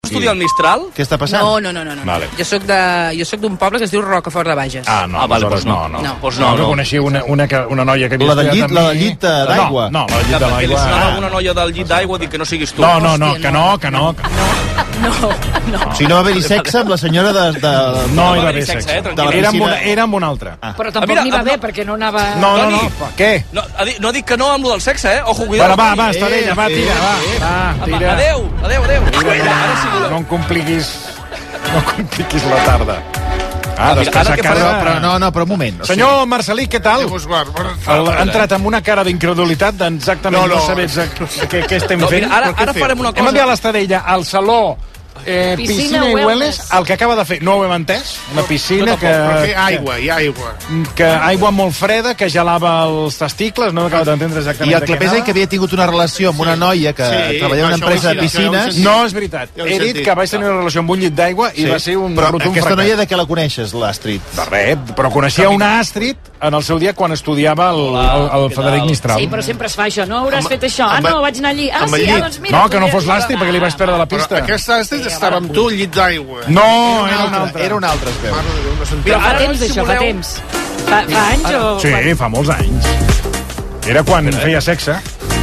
estudiar al Mistral? Què està passant? No. Vale. Jo soc d'un poble que es diu Rocafort de Bages. Vale, doncs no. No coneixia una noia que havia estudiat amb mi. La del llit d'aigua. No, la del llit de l'aigua. Que li sonava alguna noia del llit d'aigua, dic que no siguis tu. No, que no. O sigui, no va haver-hi sexe amb la senyora de... No hi va haver sexe. Era amb una altra. Però tampoc n'hi va bé, perquè no anava... No. Què? No dic que no amb lo del sexe, Ojo, cuidado. Va, Estadella, va, tira. Adéu. No em compliquis la tarda. Després a casa... Però un moment. Senyor Marcelí, què tal? Ha entrat amb una cara d'incredulitat d'exactament no saber què estem fent. Ara farem una cosa. Hem enviat l'Estadella al saló Piscina i Wellness, el que acaba de fer. No ho hem entès? Una piscina que... Hi ha aigua. Que aigua molt freda, que gelava els testicles, no acabo d'entendre exactament. I el Clapés que havia tingut una relació amb una noia que treballava en una empresa de piscines... No, és veritat. He dit que vaig tenir una relació amb un llit d'aigua i va ser un rotund fracàs. Però aquesta noia de què la coneixes, l'Astrid? De res, però coneixia una Astrid en el seu dia quan estudiava el Frederic Mistral. Sí, però sempre es fa això. No hauràs fet això. No, vaig anar allí. Doncs mira... No, que no fos l'Astrid, perquè li vaig perdre la pista. Aquesta Astrid estava amb tu al llit d'aigua. No, era una altra, es veu. Però fa temps d'això, fa temps. Fa anys o... Sí, fa molts anys. Era quan feia sexe.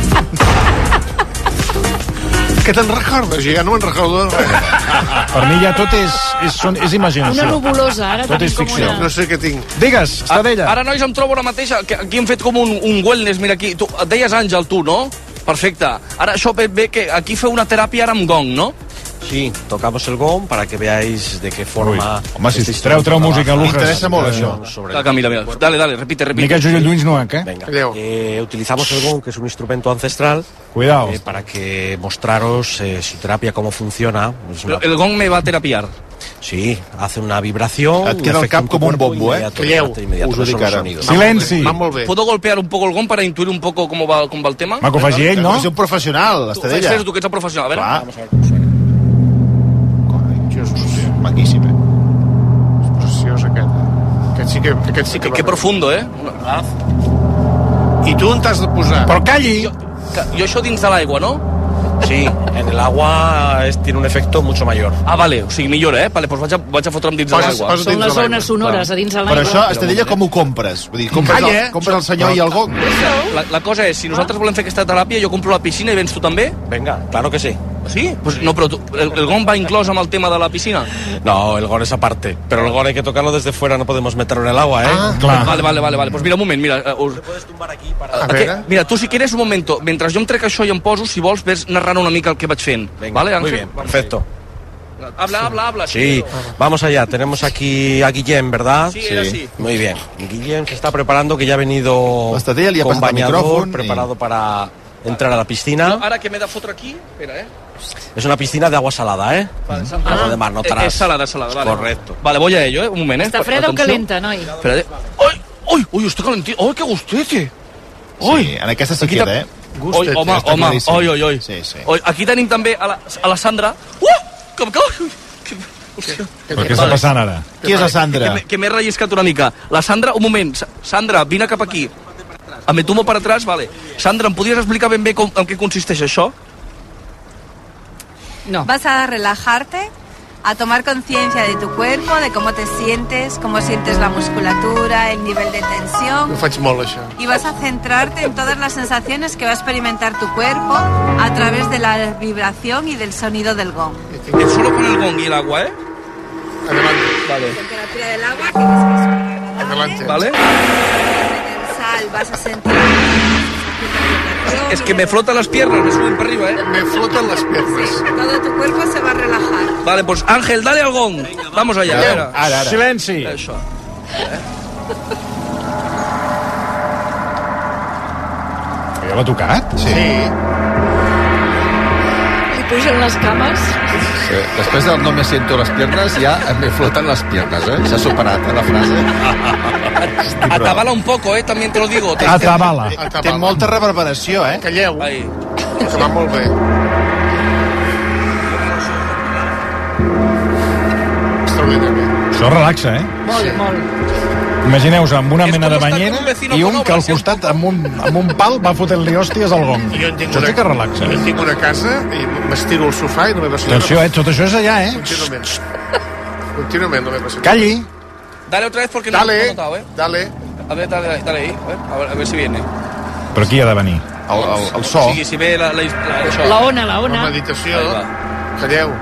Que te'n recordes? Jo ja no me'n recordo de res. Per mi ja tot és imaginació. Una nubulosa, ara tot és ficció. No sé què tinc. Digues, Estadella. Ara, nois, em trobo la mateixa, que aquí hem fet com un wellness, mira aquí. Tu, et deies Àngel, tu, no? Perfecte. Ara això ve que aquí feu una teràpia ara amb gong, no? Sí, tocamos el gong para que veáis de qué forma... Home, si treu música, Lucas. M'interessa molt això. Mira. Dale, repite. Mica Lluís no, ¿eh? Venga, utilizamos el gong, que es un instrumento ancestral. Cuidado. Para que mostraros su terapia, cómo funciona. El gong me va a terapiar. Sí, hace una vibración. Et queda el cap com un bombo, Calleu, us ho dic ara. Silenci. ¿Puedo golpear un poco el gong para intuir un poco cómo va el tema? M'ha que ho faci ell, no? És un professional, Estadella. Tu que ets un professional, a veure. Vamos a ver. Maquíssim, És preciós, aquest sí que... Que profundo, I tu on t'has de posar? Però calli! Jo això dins de l'aigua, no? Sí, en el agua tiene un efecto mucho mayor. Vale, o sigui, millora, Vale, doncs vaig a fotre'm dins de l'aigua. Són les zones sonores a dins de l'aigua. Però això, Estadella, com ho compres? Vull dir, compres el senyor i el gong? La cosa és, si nosaltres volem fer aquesta teràpia, jo compro la piscina i vens tu també? Venga, claro que sí. ¿Sí? Pues no, pero el gong va incluso amb el tema de la piscina. No, el gong es aparte. Pero el gong hay que tocarlo desde fuera, no podemos meterlo en el agua, Clar. Vale. Pues mira, un moment, mira. Te puedes tumbar aquí para... Mira, tu si quieres un momento, mentre jo em trec això i em poso, si vols, ves narrant una mica el que vaig fent. Venga, ¿vale, muy bien, perfecto. Habla. Sí, vamos allá. Tenemos aquí a Guillem, ¿verdad? Sí. Muy bien. Guillem se está preparando, que ya ha venido con bañador, preparado para entrar a la piscina. Ara que m'he de fotre aquí, espera, Es una piscina de agua salada, Agua de mar, no tarás. Es salada, vale. Correcto. Vale, voy a ello, un moment, ¿Está freda o calenta, noi? Espera, ¡Uy, està calentito! ¡Ay, qué gustete! Sí, en aquesta se queda, Home. Sí. Aquí tenim també a la Sandra. Però què està passant ara? Qui és la Sandra? Que m'he relliscat una mica. La Sandra, un moment. Sandra, vine cap aquí. Me tomo para atrás, vale. Sandra, em podries explicar ben bé en què consisteix això? No. Vas a relajarte, a tomar conciencia de tu cuerpo, de cómo te sientes, cómo sientes la musculatura, el nivel de tensión. Ho faig molt, això. Y vas a centrarte en todas las sensaciones que va a experimentar tu cuerpo a través de la vibración y del sonido del gong. Es solo con el gong y el agua, Adelante. Vale. La temperatura del agua tienes que esperar. Adelante. Vale. En el sal vas a sentir... Es que me flotan las piernas, me suben para arriba, Me flotan las piernas. Sí, todo tu cuerpo se va a relajar. Vale, pues Ángel, dale al gong. Vamos allá. Ara. Silenci. Això. Ja l'ha tocat? Sí. Li pugen les cames. Sí. Després del no me siento las piernas, ya me flotan las piernas, S'ha superat, la frase. Atabala un poco, también te lo digo. Atabala. Té molta reverberació, Calleu, Ahí. que va molt bé. Extraordinari. Això relaxa, Molt. Imagineu-vos amb una mena de banyera i un que al costat amb un pal va fotent-li hòsties al gong. Això sí que relaxa. Jo tinc una casa i m'estiro al sofà i no m'he passat. Atenció, tot això és allà, Contínuament no m'he passat. Calli. Dale otra vez porque no he notado, Dale. A ver, dale ahí. A ver si viene. Però qui ha de venir? El so. O sigui, si ve això. La ona. La meditació. Calleu.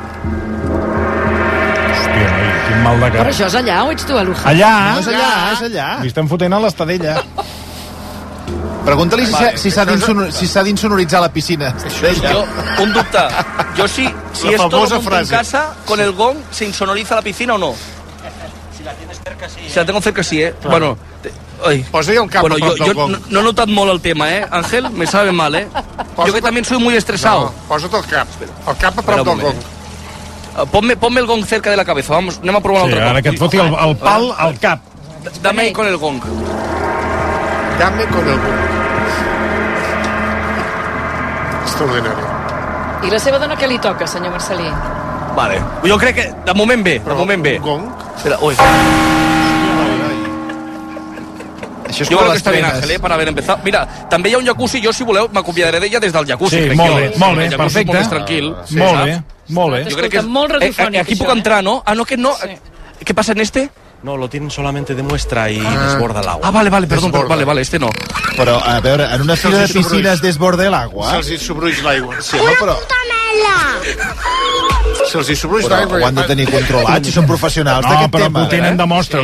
Hòstia, noi, quin mal de cap. Però això és allà o ets tu a Luján? Allà. No, és allà. Li estem fotent a l'estadella. Pregunta-li si s'ha d'insonoritzar la piscina. Yo, un dubte. Yo si es todo junto en casa, con el gong, ¿se insonoriza la piscina o no? Si la tienes cerca, sí. Si la tengo cerca, sí, Claro. Bueno... Posa-hi el cap a prop del gong. No he notat molt el tema, Ángel, me sabe mal, Yo que también soy muy estresado. No, posa't el cap a prop del gong. Ponme el gong cerca de la cabeza, vamos, anem a provar un altre cop. Ara que et foti el pal al cap. Dame con el gong. Dame con el gong. Extraordinari. I la seva dona què li toca, senyor Marcelí? Vale, jo crec que de moment bé, Un gong? Espera, Yo creo que está bien, Ángel, para haber empezado. Mira, també hi ha un jacuzzi, jo, si voleu, m'acomiadaré d'ella des del jacuzzi. Sí, molt bé, perfecte. Molt més tranquil. Molt bé. Jo crec que molt radiofònic, aquí puc entrar, ¿no? Ah, no, que no. ¿Qué pasa en este? No, lo tienen solamente de muestra y desborda el agua. Ah, vale, perdón, vale, este no. Però, a veure, en una fila de piscines desborda l'aigua? Se'ls hi sobruix l'aigua. Sí, home, però... Se'ls hi sobruix Però l'aigua. ho han de tenir controlat, si són professionals d'aquest tema. No, però ho tenen de mostra,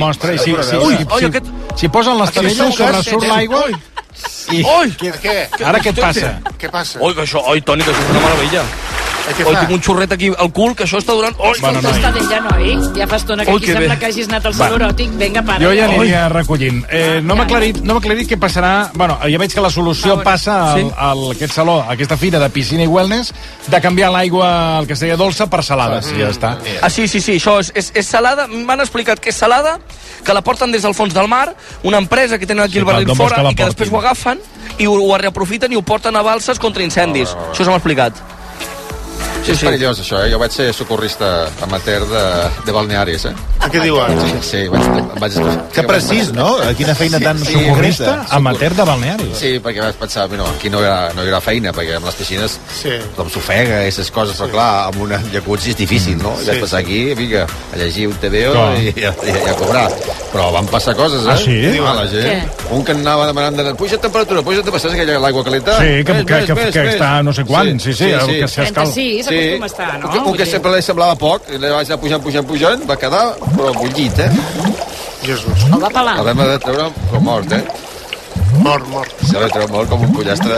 si posen l'estadella sobresurt l'aigua... Ara què et passa? Què passa? Oi, que això, Toni, que això és una meravella. Tinc un xurret aquí al cul, que això està durant... Bueno, l'estadella, noi. Ja fa estona que aquí sembla que hagis anat al saló eròtic. Vinga, para. Jo ja aniria recollint. No m'ha aclarit què passarà... Bueno, ja veig que la solució passa a aquest saló, a aquesta fira de piscina i wellness, de canviar l'aigua, el que seria dolça, per salada. Sí, ja està. Ah, sí, això és salada. M'han explicat que és salada, que la porten des del fons del mar, una empresa que tenen aquí el barril fora i que després ho agafen i ho reaprofiten i ho porten a balses contra incendis. Això s'ha explicat. És perillós, això, Jo vaig ser socorrista amateur de balnearis, Què diu ara? Sí, vaig... Que precís, no? Quina feina tan socorrista. Amateur de balnearis. Sí, perquè vaig pensar, aquí no hi haurà feina, perquè amb les piscines com s'ofega, aquestes coses, però clar, amb una jacuzzi és difícil, no? I vaig passar aquí, vinga, a llegir un TVO i a cobrar. Però van passar coses, Ah, sí? La gent. Un que anava demanant, puja temperatura, saps aquella l'aigua calenta? Sí, que està no sé quan, sí, que s'escala. 36, acostuma a estar, no? Un que sempre li semblava poc, i li vaig anar pujant, va quedar, però bullit, Jesús. El va pelar. El vam haver de treure com mort, Mort. Se va treure mort com un pollastre.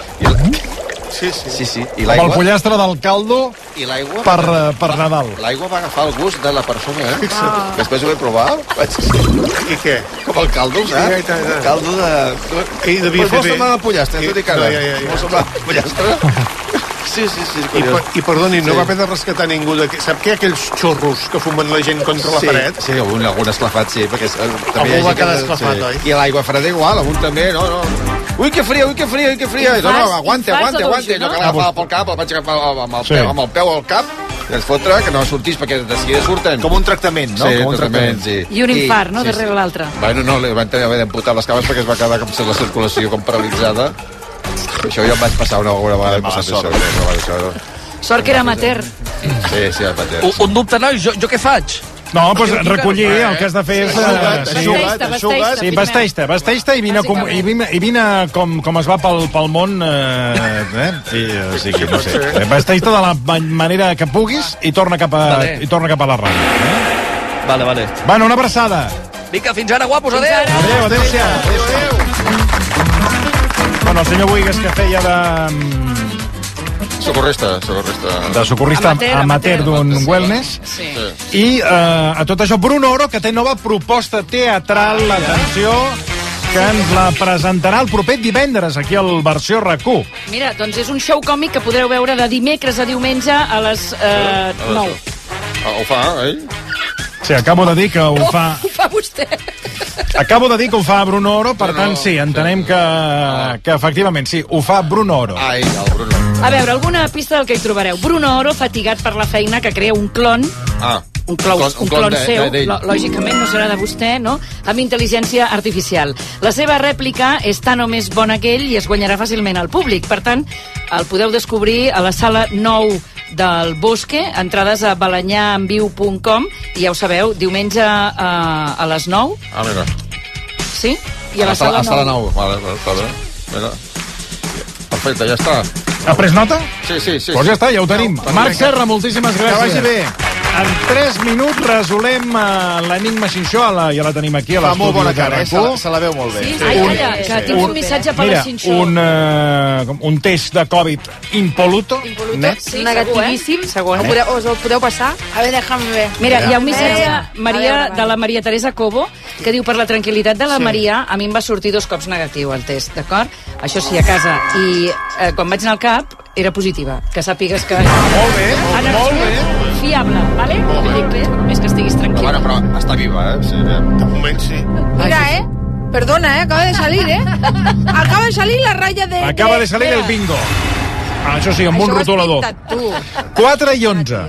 Sí. I Com el pollastre del caldo i l'aigua per Nadal. L'aigua va agafar el gust de la persona, Després ho vaig provar. I què? Com el caldo, saps? El caldo de... Ell devia fer bé. Molt semblava pollastre, t'ho dic ara. Molt semblava pollastre. Sí. I perdoni, no va haver de rescatar ningú d'aquí. Sap què? Aquells xorros que fumen la gent contra la paret? Sí, algun esclafat, sí, perquè algú va quedar esclafat, oi? I l'aigua freda igual, algun també, no. Ui, que fria. No, aguanta. Jo que l'agafava pel cap, el vaig agafar amb el peu al cap, i ens fotre que no sortís, perquè de seguida surten. Com un tractament, no? Sí, un tractament, sí. I un infart, no?, darrere l'altre. Bueno, no, li van haver d'amputar les cames perquè es va quedar com la circulació com paralitzada. Això jo em vaig passar una vegada i passat això. Sort que era amateur. Sí, amateur. Un dubte, nois, jo què faig? No, doncs recollir, el que has de fer és... Sí, vesteix-te i vine com es va pel món, o sigui, no sé. Vesteix-te de la manera que puguis i torna cap a la ràdio. Vale. Bueno, una abraçada. Vinga, fins ara, guapos, adéu. Adéu. Bueno, el senyor Buigas, que feia de... Socorrista amateur d'un wellness. I a tot això, Bruno Oro, que té nova proposta teatral, atenció, que ens la presentarà el proper divendres aquí al Versió RAC1. Mira, doncs és un show còmic que podreu veure de dimecres a diumenge a les 9. Ho fa, ell? Sí, acabo de dir que ho fa... Ho fa vostè. Acabo de dir que ho fa Bruno Oro, per tant, sí, entenem que efectivament, sí, ho fa Bruno Oro. Ai, el Bruno. A veure, alguna pista del que hi trobareu. Bruno Oro, fatigat per la feina, que crea un clon un clon seu, lògicament no serà de vostè, no? Amb intel·ligència artificial. La seva rèplica és tan o més bona que ell i es guanyarà fàcilment al públic. Per tant, el podeu descobrir a la sala 9 del Bosque, entrades a balanyaenviu.com, i ja ho sabeu, diumenge a les 9. Ah, mira. Sí? I a la sala 9. Vale, mira. Perfecte, ja està. Ha pres nota? Sí. Doncs ja està, ja ho tenim. Marc Serra, moltíssimes gràcies. Que vagi bé. En 3 minuts resolem l'Enigma Xinxó, ja la tenim aquí a l'estudi. Fa molt bona cara, se la veu molt bé. Sí. Ai, calla, que tinc un missatge per la Xinxó. Un test de Covid impoluto, net. Sí, negativíssim. Segur, us ho podeu passar? A veure, deixa'm ver. Mira, hi ha un missatge, Maria, de la Maria Teresa Cobo, que diu, per la tranquil·litat de la Maria, a mi em va sortir 2 cops negatiu el test, d'acord? Això sí, a casa. I quan vaig anar al CAP, era positiva. Que sàpigues que... Molt bé, molt bé. Fiable, ¿vale? Només que estiguis tranquil. Bueno, però està viva, Sí, de moment sí. Mira, perdona, acaba de salir, acaba de salir la ratlla de... Acaba de salir el bingo. Això sí, amb un rotulador. 4 i 11.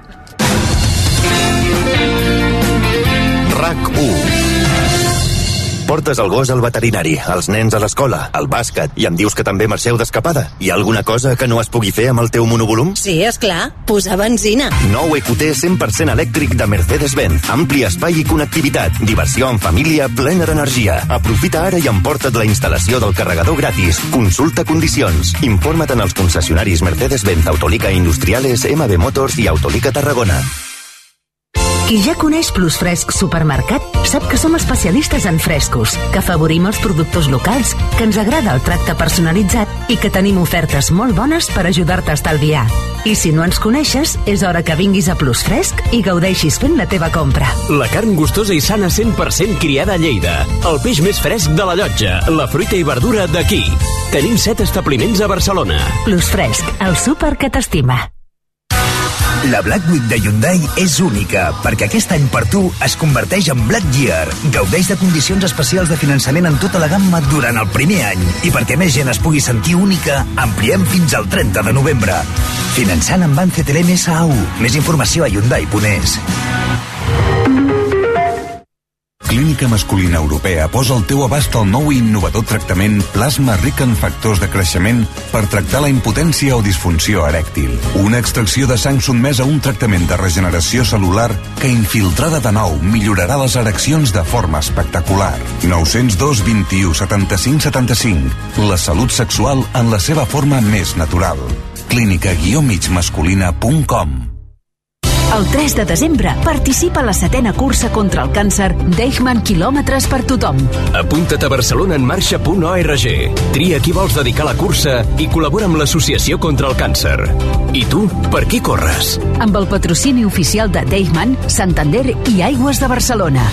RAC1. Portes el gos al veterinari, els nens a l'escola, al bàsquet, i em dius que també marxeu d'escapada. Hi ha alguna cosa que no es pugui fer amb el teu monovolum? Sí, esclar, posar benzina. Nou EQT 100% elèctric de Mercedes-Benz. Ampli espai i connectivitat. Diversió en família plena d'energia. Aprofita ara i emporta't la instal·lació del carregador gratis. Consulta condicions. Informa't en els concessionaris Mercedes-Benz, Autolica Industriales, MB Motors i Autolica Tarragona. Qui ja coneix Plus Fresc Supermercat sap que som especialistes en frescos, que afavorim els productors locals, que ens agrada el tracte personalitzat i que tenim ofertes molt bones per ajudar-te a estalviar. I si no ens coneixes, és hora que vinguis a Plus Fresc i gaudeixis fent la teva compra. La carn gustosa i sana 100% criada a Lleida. El peix més fresc de la Llotja. La fruita i verdura d'aquí. Tenim 7 establiments a Barcelona. Plus Fresc, el súper que t'estima. La Black Week de Hyundai és única, perquè aquest any per tu es converteix en Black Year. Gaudeix de condicions especials de finançament en tota la gamma durant el primer any. I perquè més gent es pugui sentir única, ampliem fins al 30 de novembre. Finançant amb Banc CTLM SAU. Més informació a Hyundai.es. Clínica Masculina Europea posa al teu abast el nou i innovador tractament Plasma ric en factors de creixement per tractar la impotència o disfunció erèctil. Una extracció de sang sotmesa a un tractament de regeneració cel·lular que, infiltrada de nou, millorarà les ereccions de forma espectacular. 902 21 75 75. La salut sexual en la seva forma més natural. clínica-migmasculina.com. El 3 de desembre participa a la 7ª cursa contra el càncer Deichmann Quilòmetres per tothom. Apunta't a barcelonaenmarxa.org. Tria qui vols dedicar la cursa i col·labora amb l'Associació contra el Càncer. I tu, per qui corres? Amb el patrocini oficial de Deichmann, Santander i Aigües de Barcelona.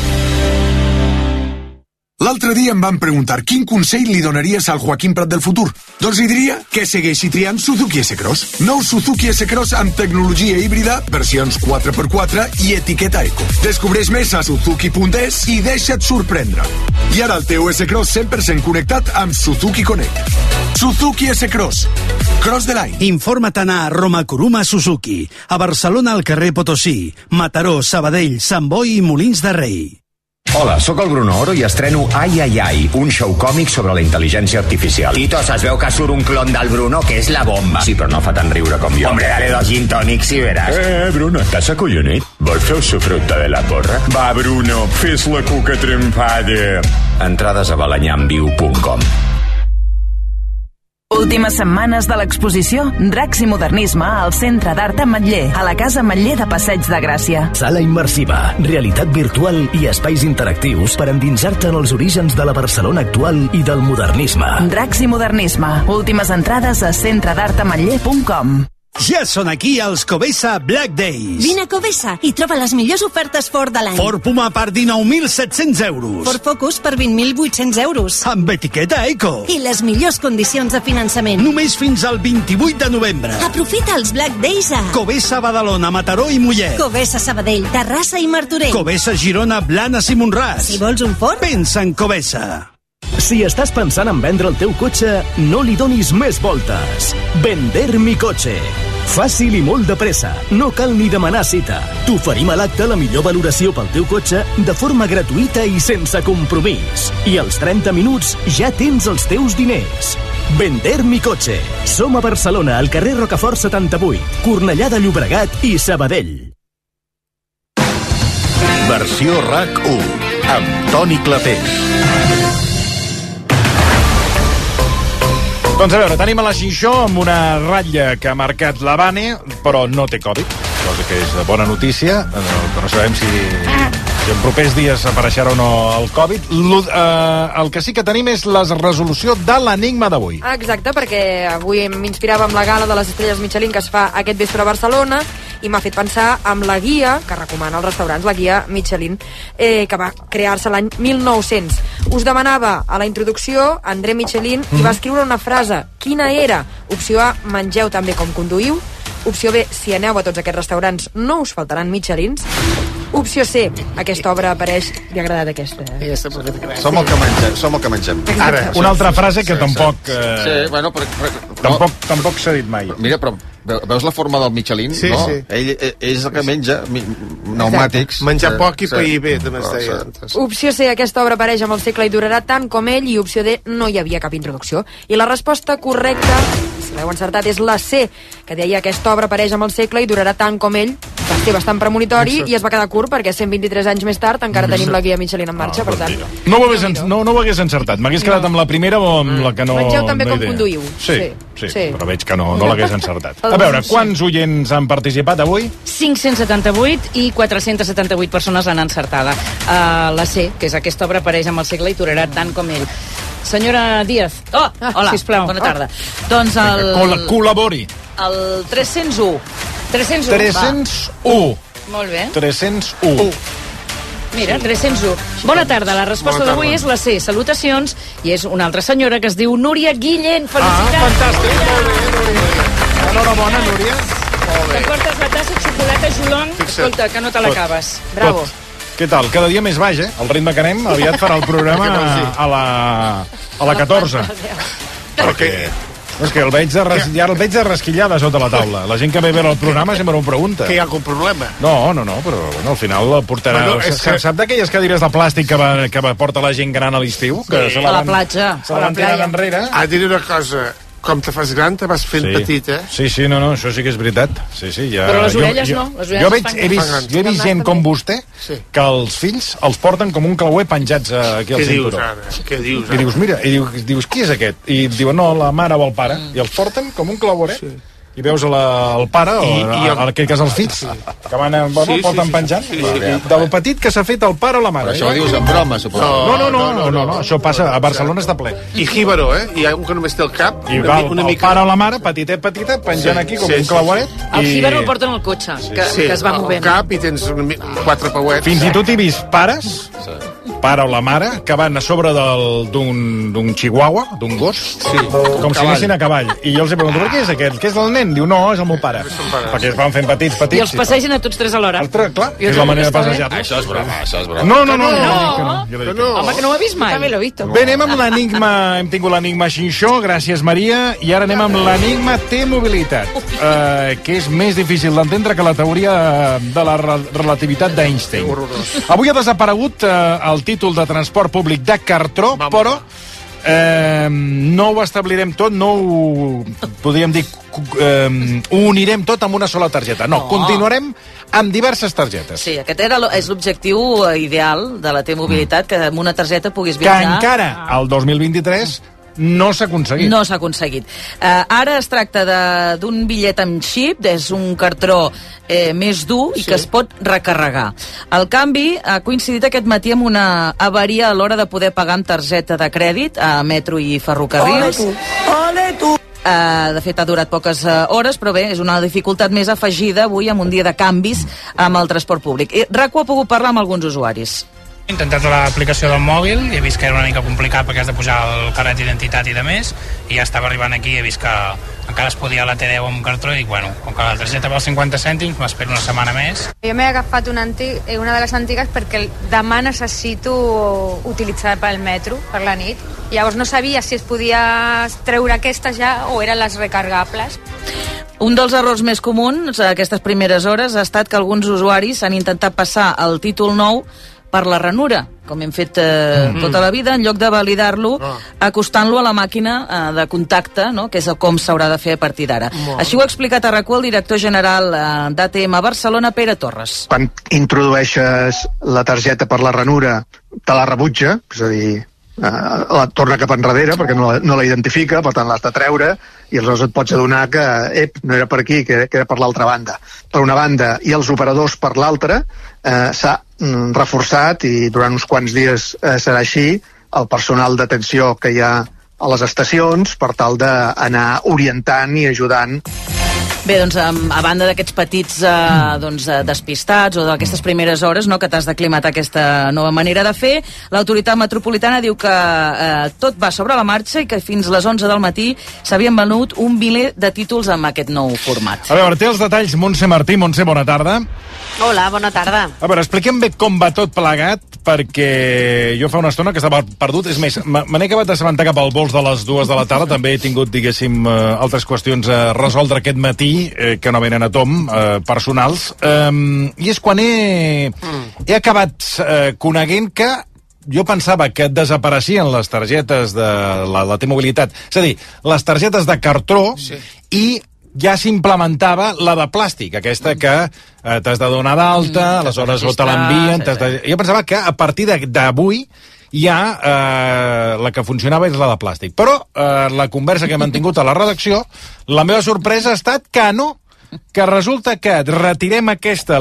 L'altre dia em van preguntar quin consell li donaries al Joaquim Prat del futur. Doncs li diria que segueixi triant Suzuki S-Cross. Nou Suzuki S-Cross amb tecnologia híbrida, versions 4x4 i etiqueta eco. Descobreix més a suzuki.es i deixa't sorprendre. I ara el teu S-Cross 100% connectat amb Suzuki Connect. Suzuki S-Cross. Cross de l'any. Informa't a Roma Kuruma Suzuki. A Barcelona al carrer Potosí. Mataró, Sabadell, Sant Boi i Molins de Rei. Hola, sóc el Bruno Oro i estreno Ai Ai Ai, un show còmic sobre la intel·ligència artificial. Titos, es veu que surt un clon del Bruno que és la bomba. Sí, però no fa tant riure com jo. Hombre, dale 2 gin tònics i veràs. Bruno, estàs acollonit? Vols fer el sofruta de la porra? Va, Bruno, fes la cuca trempada. Entrades a balanyaenviu.com. Últimes setmanes de l'exposició Dracs i Modernisme al Centre d'Art Ametller, a la Casa Ametller de Passeig de Gràcia. Sala immersiva, realitat virtual i espais interactius per endinsar-te en els orígens de la Barcelona actual i del modernisme. Dracs i Modernisme. Últimes entrades a centredartametller.com. Ja són aquí els Covesa Black Days. Vine a Covesa i troba les millors ofertes Ford de l'any. Ford Puma per 19.700 euros. Ford Focus per 20.800 euros. Amb etiqueta Eco. I les millors condicions de finançament. Només fins al 28 de novembre. Aprofita els Black Days a Covesa, Badalona, Mataró i Mollet. Covesa, Sabadell, Terrassa i Martorell. Covesa, Girona, Blanes i Montràs. Si vols un Ford, pensa en Covesa. Si estàs pensant en vendre el teu cotxe, no li donis més voltes. Vender mi cotxe. Fàcil i molt de pressa. No cal ni demanar cita. T'oferim a l'acte la millor valoració pel teu cotxe de forma gratuïta i sense compromís. I als 30 minuts ja tens els teus diners. Vender mi cotxe. Som a Barcelona, al carrer Rocafort 78, Cornellà de Llobregat i Sabadell. Versió RAC1 amb Toni Clapés. Doncs a veure, tenim a la Xinxó amb una ratlla que ha marcat la Vane, però no té Covid, cosa que és bona notícia, però no sabem si en propers dies apareixerà o no el Covid. El que sí que tenim és la resolució de l'enigma d'avui. Exacte, perquè avui m'inspirava amb la gala de les estrelles Michelin que es fa aquest vespre a Barcelona i m'ha fet pensar amb la guia que recomana als restaurants, la guia Michelin, que va crear-se l'any 1900. Us demanava a la introducció André Michelin i va escriure una frase. Quina era? Opció A, mengeu tan bé com conduïu. Opció B, si aneu a tots aquests restaurants no us faltaran Michelins. Opció C, aquesta obra apareix... Li ha agradat aquesta? Som el que mengem. Ara, una altra frase que tampoc... Sí, bueno, tampoc s'ha dit mai. Mira, però veus la forma del Michelin, sí, no? Sí. Ell és el que menja pneumàtics. Menjar poc i pair bé, també es deia. Opció C, aquesta obra apareix amb el segle i durarà tant com ell, i opció D, no hi havia cap introducció. I la resposta correcta, si l'heu encertat, és la C, que deia aquesta obra apareix amb el segle i durarà tant com ell. Va ser bastant premonitori i es va quedar curt perquè 123 anys més tard encara tenim la guia Michelin en marxa, per tant... No ho hagués encertat, m'hagués quedat amb la primera o amb la que no... Mengeu també com conduïu. Sí, però veig que no l'hagués encertat. A veure, quants oients han participat avui? 578 i 478 persones l'han encertada. La C, que és aquesta obra, apareix amb el segle i durarà tant com ell. Senyora Díaz. Hola, sisplau. Bona tarda. Doncs Col·labori. El 301. 301. Molt bé. 301. Mira, 301. Bona tarda, la resposta d'avui és la C, salutacions, i és una altra senyora que es diu Núria Guillén. Felicitats! Fantàstic, molt bé, Núria. Enhorabona, Núria. Te portes la tassa de xocolata Jolong, escolta, que no te l'acabes. Bravo. Què tal? Cada dia més baix, el ritme que anem, aviat farà el programa a la 14. Perquè... És que ja el veig de rasquillada sota la taula. La gent que ve a veure el programa sempre ho pregunta. Que hi ha algun problema? No, però bueno, al final portarà... Sap d'aquelles cadires de plàstic que porta la gent gran a l'estiu? A la platja. Se la van tirant enrere. Diré una cosa... Com te fas gran, te vas fent petit, eh? Sí, no, això sí que és veritat. Sí, ja... Però les orelles no. Jo he vist gent com vostè que els fills els porten com un clauer penjats aquí al cinturó. Què dius ara? I dius, mira, dius, qui és aquest? I diuen, no, la mare o el pare. I els porten com un claueret. I veus el pare, o en aquest cas els fills, que van porten penjant. Del petit que s'ha fet el pare o la mare. Però això ho dius en broma, suposo. No, això passa, a Barcelona està ple. I jíbaro, Hi ha un que només té el cap. I va el pare o la mare, petitet, penjant aquí com un claueret. El jíbaro el porten al cotxe, que es va movent. El cap i tens 4 pauets. Fins i tot he vist pares, pare o la mare, que van a sobre d'un chihuahua, d'un gos, com si anessin a cavall. I jo els he preguntat, per què és aquest? Què és el nen? Diu, no, és el meu pare. Perquè es van fent petits. I els passegen a tots tres alhora. Clar, és la manera de passejar-los. Això és broma. No. Home, que no ho he vist mai. També l'he vist. Bé, anem amb l'enigma. Hem tingut l'enigma Xinxó, gràcies Maria, i ara anem amb l'enigma T-mobilitat, que és més difícil d'entendre que la teoria de la relativitat d'Einstein. Avui ha desaparegut el títol de transport públic de cartró, però no ho establirem tot, no ho podríem dir, ho unirem tot amb una sola targeta. No, continuarem amb diverses targetes. Sí, aquest és l'objectiu ideal de la T-mobilitat, que amb una targeta puguis viatjar... Que encara, el 2023... no s'ha aconseguit. No s'ha aconseguit. Ara es tracta d'un bitllet amb xip, és un cartró més dur i que es pot recarregar. El canvi ha coincidit aquest matí amb una avaria a l'hora de poder pagar amb targeta de crèdit a metro i ferrocarrils. Ole tu! De fet, ha durat poques hores, però bé, és una dificultat més afegida avui amb un dia de canvis amb el transport públic. RAC1 ha pogut parlar amb alguns usuaris. He intentat l'aplicació del mòbil i he vist que era una mica complicat perquè has de posar el carnet d'identitat i de més, i ja estava arribant aquí i he vist que encara es podia la T10 amb un cartró i, bueno, com que la targeta val 50 cèntims, m'espero una setmana més. Jo m'he agafat una de les antigues perquè demà necessito utilitzar pel metro, per la nit. Llavors no sabia si es podia treure aquesta ja o eren les recargables. Un dels errors més comuns a aquestes primeres hores ha estat que alguns usuaris han intentat passar el títol nou per la ranura, com hem fet tota la vida, en lloc de validar-lo acostant-lo a la màquina de contacte, no? Que és com s'haurà de fer a partir d'ara. Així ho ha explicat a RAC1 el director general d'ATM a Barcelona, Pere Torres. Quan introdueixes la targeta per la ranura, te la rebutja, és a dir, la torna cap enrere perquè no la identifica, per tant l'has de treure i aleshores et pots adonar que no era per aquí, que era per l'altra banda. Per una banda, i els operadors per l'altra, s'ha reforçat, i durant uns quants dies serà així, el personal d'atenció que hi ha a les estacions per tal d'anar orientant i ajudant. Bé, doncs, a banda d'aquests petits despistats o d'aquestes primeres hores, no, que t'has d'aclimatar aquesta nova manera de fer, l'autoritat metropolitana diu que tot va sobre la marxa i que fins les 11 del matí s'havien venut 1 miler de títols amb aquest nou format. A veure, té els detalls Montse Martí. Montse, bona tarda. Hola, bona tarda. A veure, expliquem bé com va tot plegat, perquè jo fa una estona que estava perdut. És més, me n'he acabat d'assabentar cap al vols de les 2 de la tarda. També he tingut, diguéssim, altres qüestions a resoldre aquest matí, que no venen a tom, personals. I és quan he acabat coneguent que jo pensava que desapareixien les targetes de la T-Mobilitat. És a dir, les targetes de cartró, i ja s'implementava la de plàstic, aquesta que t'has de donar d'alta, aleshores o te l'envien... Jo pensava que a partir d'avui ja la que funcionava és la de plàstic. Però la conversa que hem mantingut a la redacció, la meva sorpresa ha estat que no, que resulta que retirem aquesta,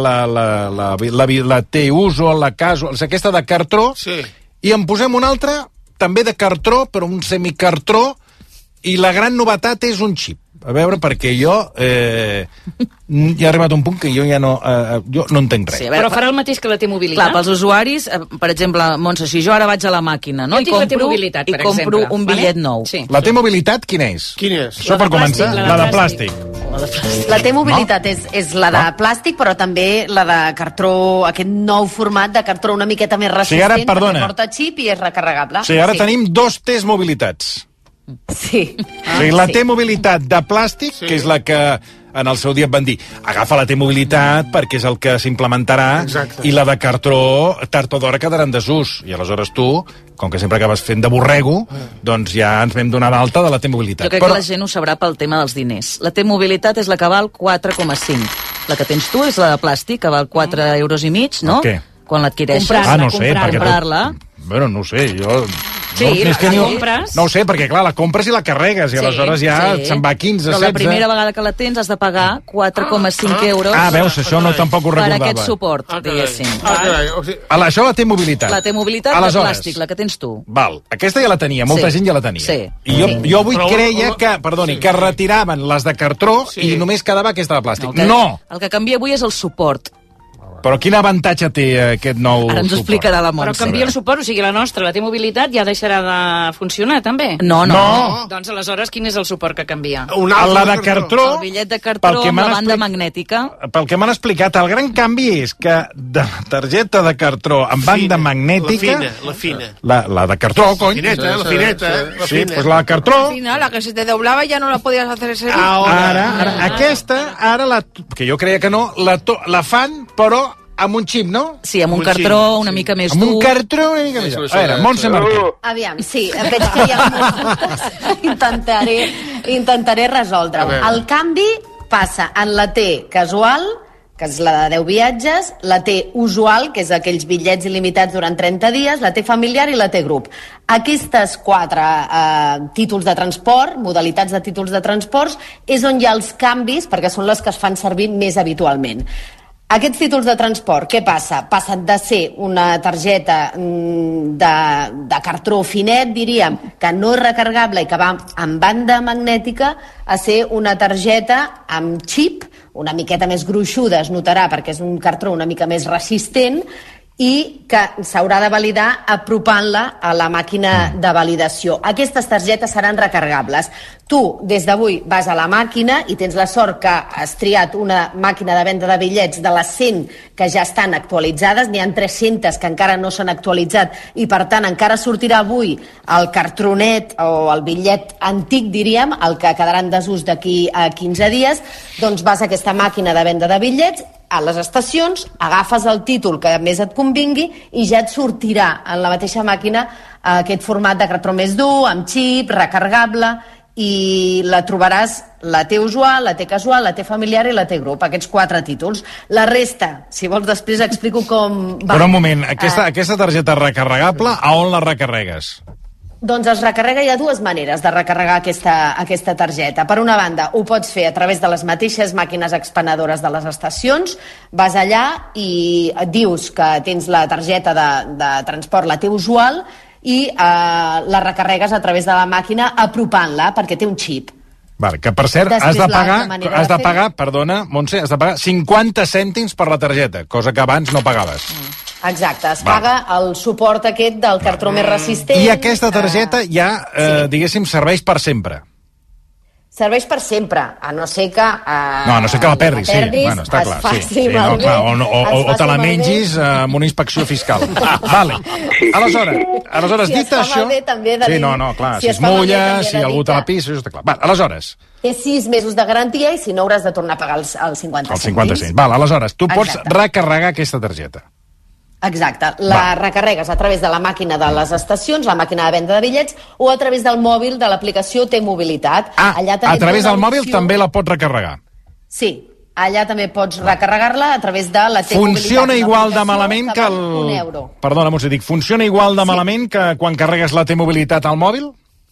la T-Uso, la Caso, aquesta de cartró, i en posem una altra, també de cartró, però un semicartró, i la gran novetat és un xip. A veure, perquè jo ja ha arribat un punt que jo ja no entenc res. Sí, però farà el mateix que la T-Mobilitat? Clar, pels usuaris, per exemple, Montse, si jo ara vaig a la màquina, no? Jo tinc la T-Mobilitat, per exemple. I compro un bitllet nou. Sí. La T-Mobilitat quina és? Quina és? Això per començar, la de plàstic. La T-Mobilitat és la de plàstic, però també la de cartró, aquest nou format de cartró una miqueta més resistent, perquè porta xip i és recarregable. Sí, ara tenim 2 T-Mobilitats. Sí. La T-Mobilitat de plàstic, que és la que en el seu dia van dir agafa la T-Mobilitat perquè és el que s'implementarà, i la de cartró tard o d'hora quedarà en desús, i aleshores tu, com que sempre acabes fent de borrego, doncs ja ens vam donar d'alta de la T-Mobilitat. Jo crec que la gent ho sabrà pel tema dels diners. La T-Mobilitat és la que val 4,5. La que tens tu és la de plàstic, que val 4,5 €, no? Què? Quan l'adquireixes. No sé, comprar-la. Bueno, no ho sé, jo... Sí, la compres. No ho sé, perquè clar, la compres i la carregues, i aleshores ja se'n va 15, 16... Però la primera vegada que la tens has de pagar 4,5 €. Veus, això tampoc ho recordava. Per aquest suport, diguéssim. Això la T-Mobilitat. La T-Mobilitat de plàstic, la que tens tu. Val, aquesta ja la tenia, molta gent ja la tenia. Sí. I jo avui creia que retiraven les de cartró i només quedava aquesta de plàstic. No! El que canvia avui és el suport. Però quin avantatge té aquest nou suport? Ara ens ho explicarà la Montse. Però canvia el suport, o sigui, la nostra, la T-Mobilitat, ja deixarà de funcionar, també? No. Doncs aleshores, quin és el suport que canvia? La de cartró... El bitllet de cartró amb la banda magnètica. Pel que m'han explicat, el gran canvi és que de la targeta de cartró amb banda magnètica... La fina. La de cartró, cony. La fineta. Sí, doncs la de cartró... La que se te doblava ya no la podías hacer ese día. Ara, aquesta, que jo creia que no, la fan, però amb un xip, no? Sí, amb un cartró una mica més dur. Amb un cartró una mica més dur. A veure, Montse Martí. Aviam, sí, veig que hi ha molts dubtes. Intentaré resoldre-ho. El canvi passa en la T casual, que és la de 10 viatges, la T usual, que és aquells bitllets il·limitats durant 30 dies, la T familiar i la T grup. Aquestes 4 títols de transport, modalitats de títols de transports, és on hi ha els canvis, perquè són les que es fan servir més habitualment. Aquests títols de transport, què passa? Passen de ser una targeta de cartró finet, diríem, que no és recarregable i que va amb banda magnètica, a ser una targeta amb xip, una miqueta més gruixuda, es notarà, perquè és un cartró una mica més resistent, i que s'haurà de validar apropant-la a la màquina de validació. Aquestes targetes seran recarregables. Tu, des d'avui, vas a la màquina i tens la sort que has triat una màquina de venda de bitllets de les 100 que ja estan actualitzades. N'hi ha 300 que encara no s'han actualitzat i, per tant, encara sortirà avui el cartronet o el bitllet antic, diríem, el que quedarà en desús d'aquí a 15 dies. Doncs vas a aquesta màquina de venda de bitllets, a les estacions, agafes el títol que més et convingui i ja et sortirà en la mateixa màquina aquest format de cartró més dur, amb xip, recarregable, i la trobaràs la T usual, la T casual, la T familiar i la T grup, aquests 4 títols. La resta, si vols, després explico com va. Però un moment, aquesta targeta recarregable, a on la recarregues? Doncs es recarrega, hi ha 2 maneres de recarregar aquesta targeta. Per una banda, ho pots fer a través de les mateixes màquines expenedores de les estacions, vas allà i dius que tens la targeta de transport, la T usual, i la recarregues a través de la màquina apropant-la, perquè té un xip. Vale, que per cert, has de pagar, perdona, Montse, has de pagar 50 cèntims per la targeta, cosa que abans no pagaves. Exacte, es paga el suport aquest del cartró més resistent. I aquesta targeta ja, diguéssim, serveix per sempre. Serveix per sempre, a no ser que... No, a no ser que la perdis, sí. Bueno, està clar, sí. O te la mengis amb una inspecció fiscal. Vale. Aleshores, dit això... Sí, no, clar, si es mulla, si algú te la pisa, això està clar. Vale, aleshores... Té 6 mesos de garantia i si no hauràs de tornar a pagar els 50 cèntims. Els 50 cèntims. Vale, aleshores, tu pots recarregar aquesta targeta. Exacte, la recarregues a través de la màquina de les estacions, la màquina de venda de bitllets, o a través del mòbil de l'aplicació T-Mobilitat. A través del mòbil també la pots recarregar? Sí, allà també pots recarregar-la a través de la T-Mobilitat. Funciona igual de malament que el... Perdona, Montse, dic, funciona igual de malament que quan carregues la T-Mobilitat al mòbil?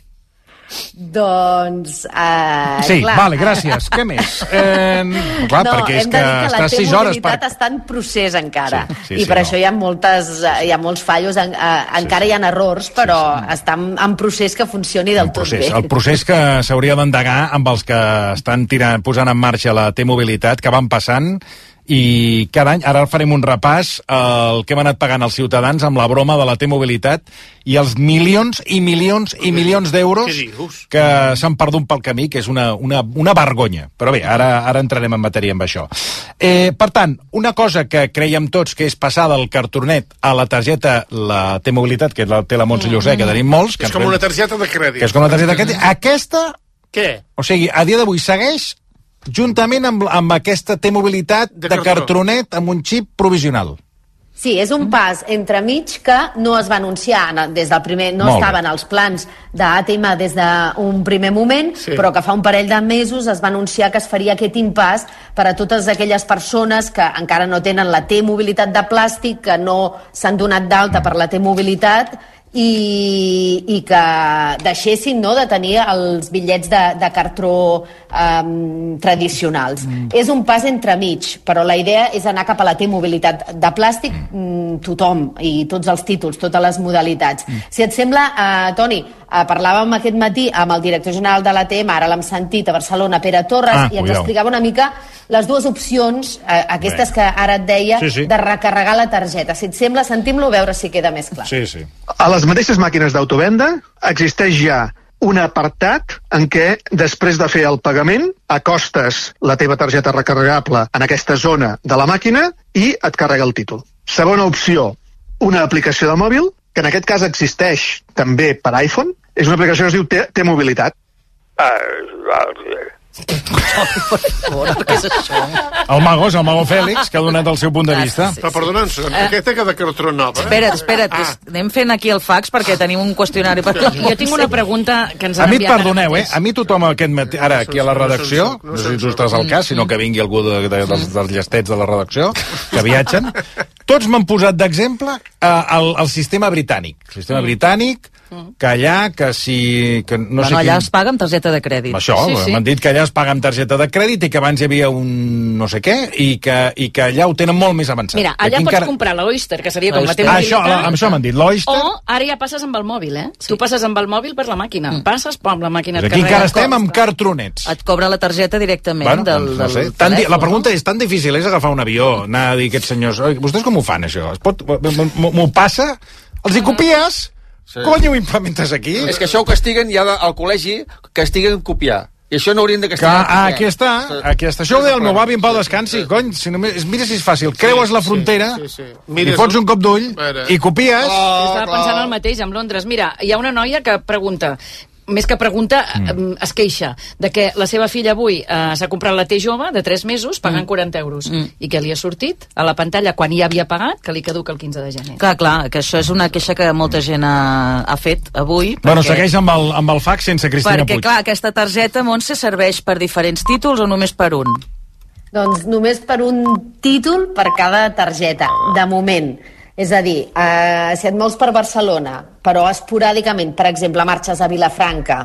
Doncs... sí, clar, vale, gràcies. Què més? Clar, perquè és que estàs 6 hores... La T-Mobilitat està en procés encara, i per això hi ha molts fallos, encara hi ha errors, però està en procés que funcioni del tot bé. El procés que s'hauria d'endegar amb els que estan posant en marxa la T-Mobilitat, que van passant, i cada any, ara farem un repàs el que hem anat pagant els ciutadans amb la broma de la T-Mobilitat i els milions i milions i milions d'euros que s'han perdut pel camí, que és una vergonya. Però bé, ara entrarem en matèria amb això. Per tant, una cosa que creiem tots que és passar del cartronet a la targeta, la T-Mobilitat, que té la Montse Lloser, que tenim molts... Que és com una targeta de crèdit. Que és com una targeta de crèdit. Aquesta... Què? O sigui, a dia d'avui segueix juntament amb aquesta T-Mobilitat de cartronet amb un xip provisional. Sí, és un pas entremig que no es va anunciar des del primer... No estaven els plans d'ATM des d'un primer moment, però que fa un parell de mesos es va anunciar que es faria aquest impàs per a totes aquelles persones que encara no tenen la T-Mobilitat de plàstic, que no s'han donat d'alta per la T-Mobilitat i que deixessin de tenir els bitllets de cartró tradicionals. És un pas entremig, però la idea és anar cap a la T-Mobilitat de plàstic, tothom, i tots els títols, totes les modalitats. Si et sembla, Toni, parlàvem aquest matí amb el director general de l'ATM, ara l'hem sentit a Barcelona, Pere Torres, i ens explicava una mica les dues opcions, aquestes que ara et deia, de recarregar la targeta. Si et sembla, sentim-lo, a veure si queda més clar. Sí. A les mateixes màquines d'autovenda existeix ja un apartat en què, després de fer el pagament, acostes la teva targeta recarregable en aquesta zona de la màquina i et carrega el títol. Segona opció, una aplicació de mòbil, que en aquest cas existeix també per iPhone, és una aplicació que es diu T-Mobilitat. Què és això? El Mago Fèlix, que ha donat el seu punt de vista. Però perdona, aquesta que de cartró nova... Espera't, anem fent aquí el fax perquè tenim un qüestionari. Jo tinc una pregunta que ens han enviat. A mi, perdoneu, a mi tothom aquest matí, ara aquí a la redacció, no sé si tu estàs al cas, sinó que vingui algú dels llestets de la redacció, que viatgen, tots m'han posat d'exemple el sistema britànic. El sistema britànic, que allà, que si... Que no sé allà es paga amb targeta de crèdit. Això, m'han dit que allà es paga amb targeta de crèdit i que abans hi havia un no sé què i que allà ho tenen molt més avançat. Mira, allà pots comprar l'Oyster, que seria com la teva utilitat. Això m'han dit, l'Oyster. O ara ja passes amb el mòbil, Tu passes amb el mòbil per la màquina. Passes amb la màquina et carrega. Aquí encara estem amb cartronets. Et cobra la targeta directament del telèfon. La pregunta és, tan difícil és agafar un avió, anar a dir a aquests senyors, vostès com ho fan, això? M'ho passa? Els hi copies? Com ho implementes aquí? És que això ho castiguen ja al col·legi, castiguen copiar. I això no haurien de castigar. Aquí està. Això ho deia el meu avi en Pau Descansi. Cony, mira si és fàcil. Creues la frontera, li fots un cop d'ull i copies. Estava pensant el mateix amb Londres. Mira, hi ha una noia que pregunta, més que pregunta, es queixa de que la seva filla avui s'ha comprat la T jove de 3 mesos pagant 40 euros. I que li ha sortit a la pantalla quan ja havia pagat que li caduca el 15 de gener. Clar, que això és una queixa que molta gent ha fet avui. Bueno, segueix amb el fax sense Cristina Puig. Perquè, clar, aquesta targeta, Montse, serveix per diferents títols o només per un? Doncs només per un títol per cada targeta, de moment. És a dir, si et mous per Barcelona, però esporàdicament, per exemple, marxes a Vilafranca,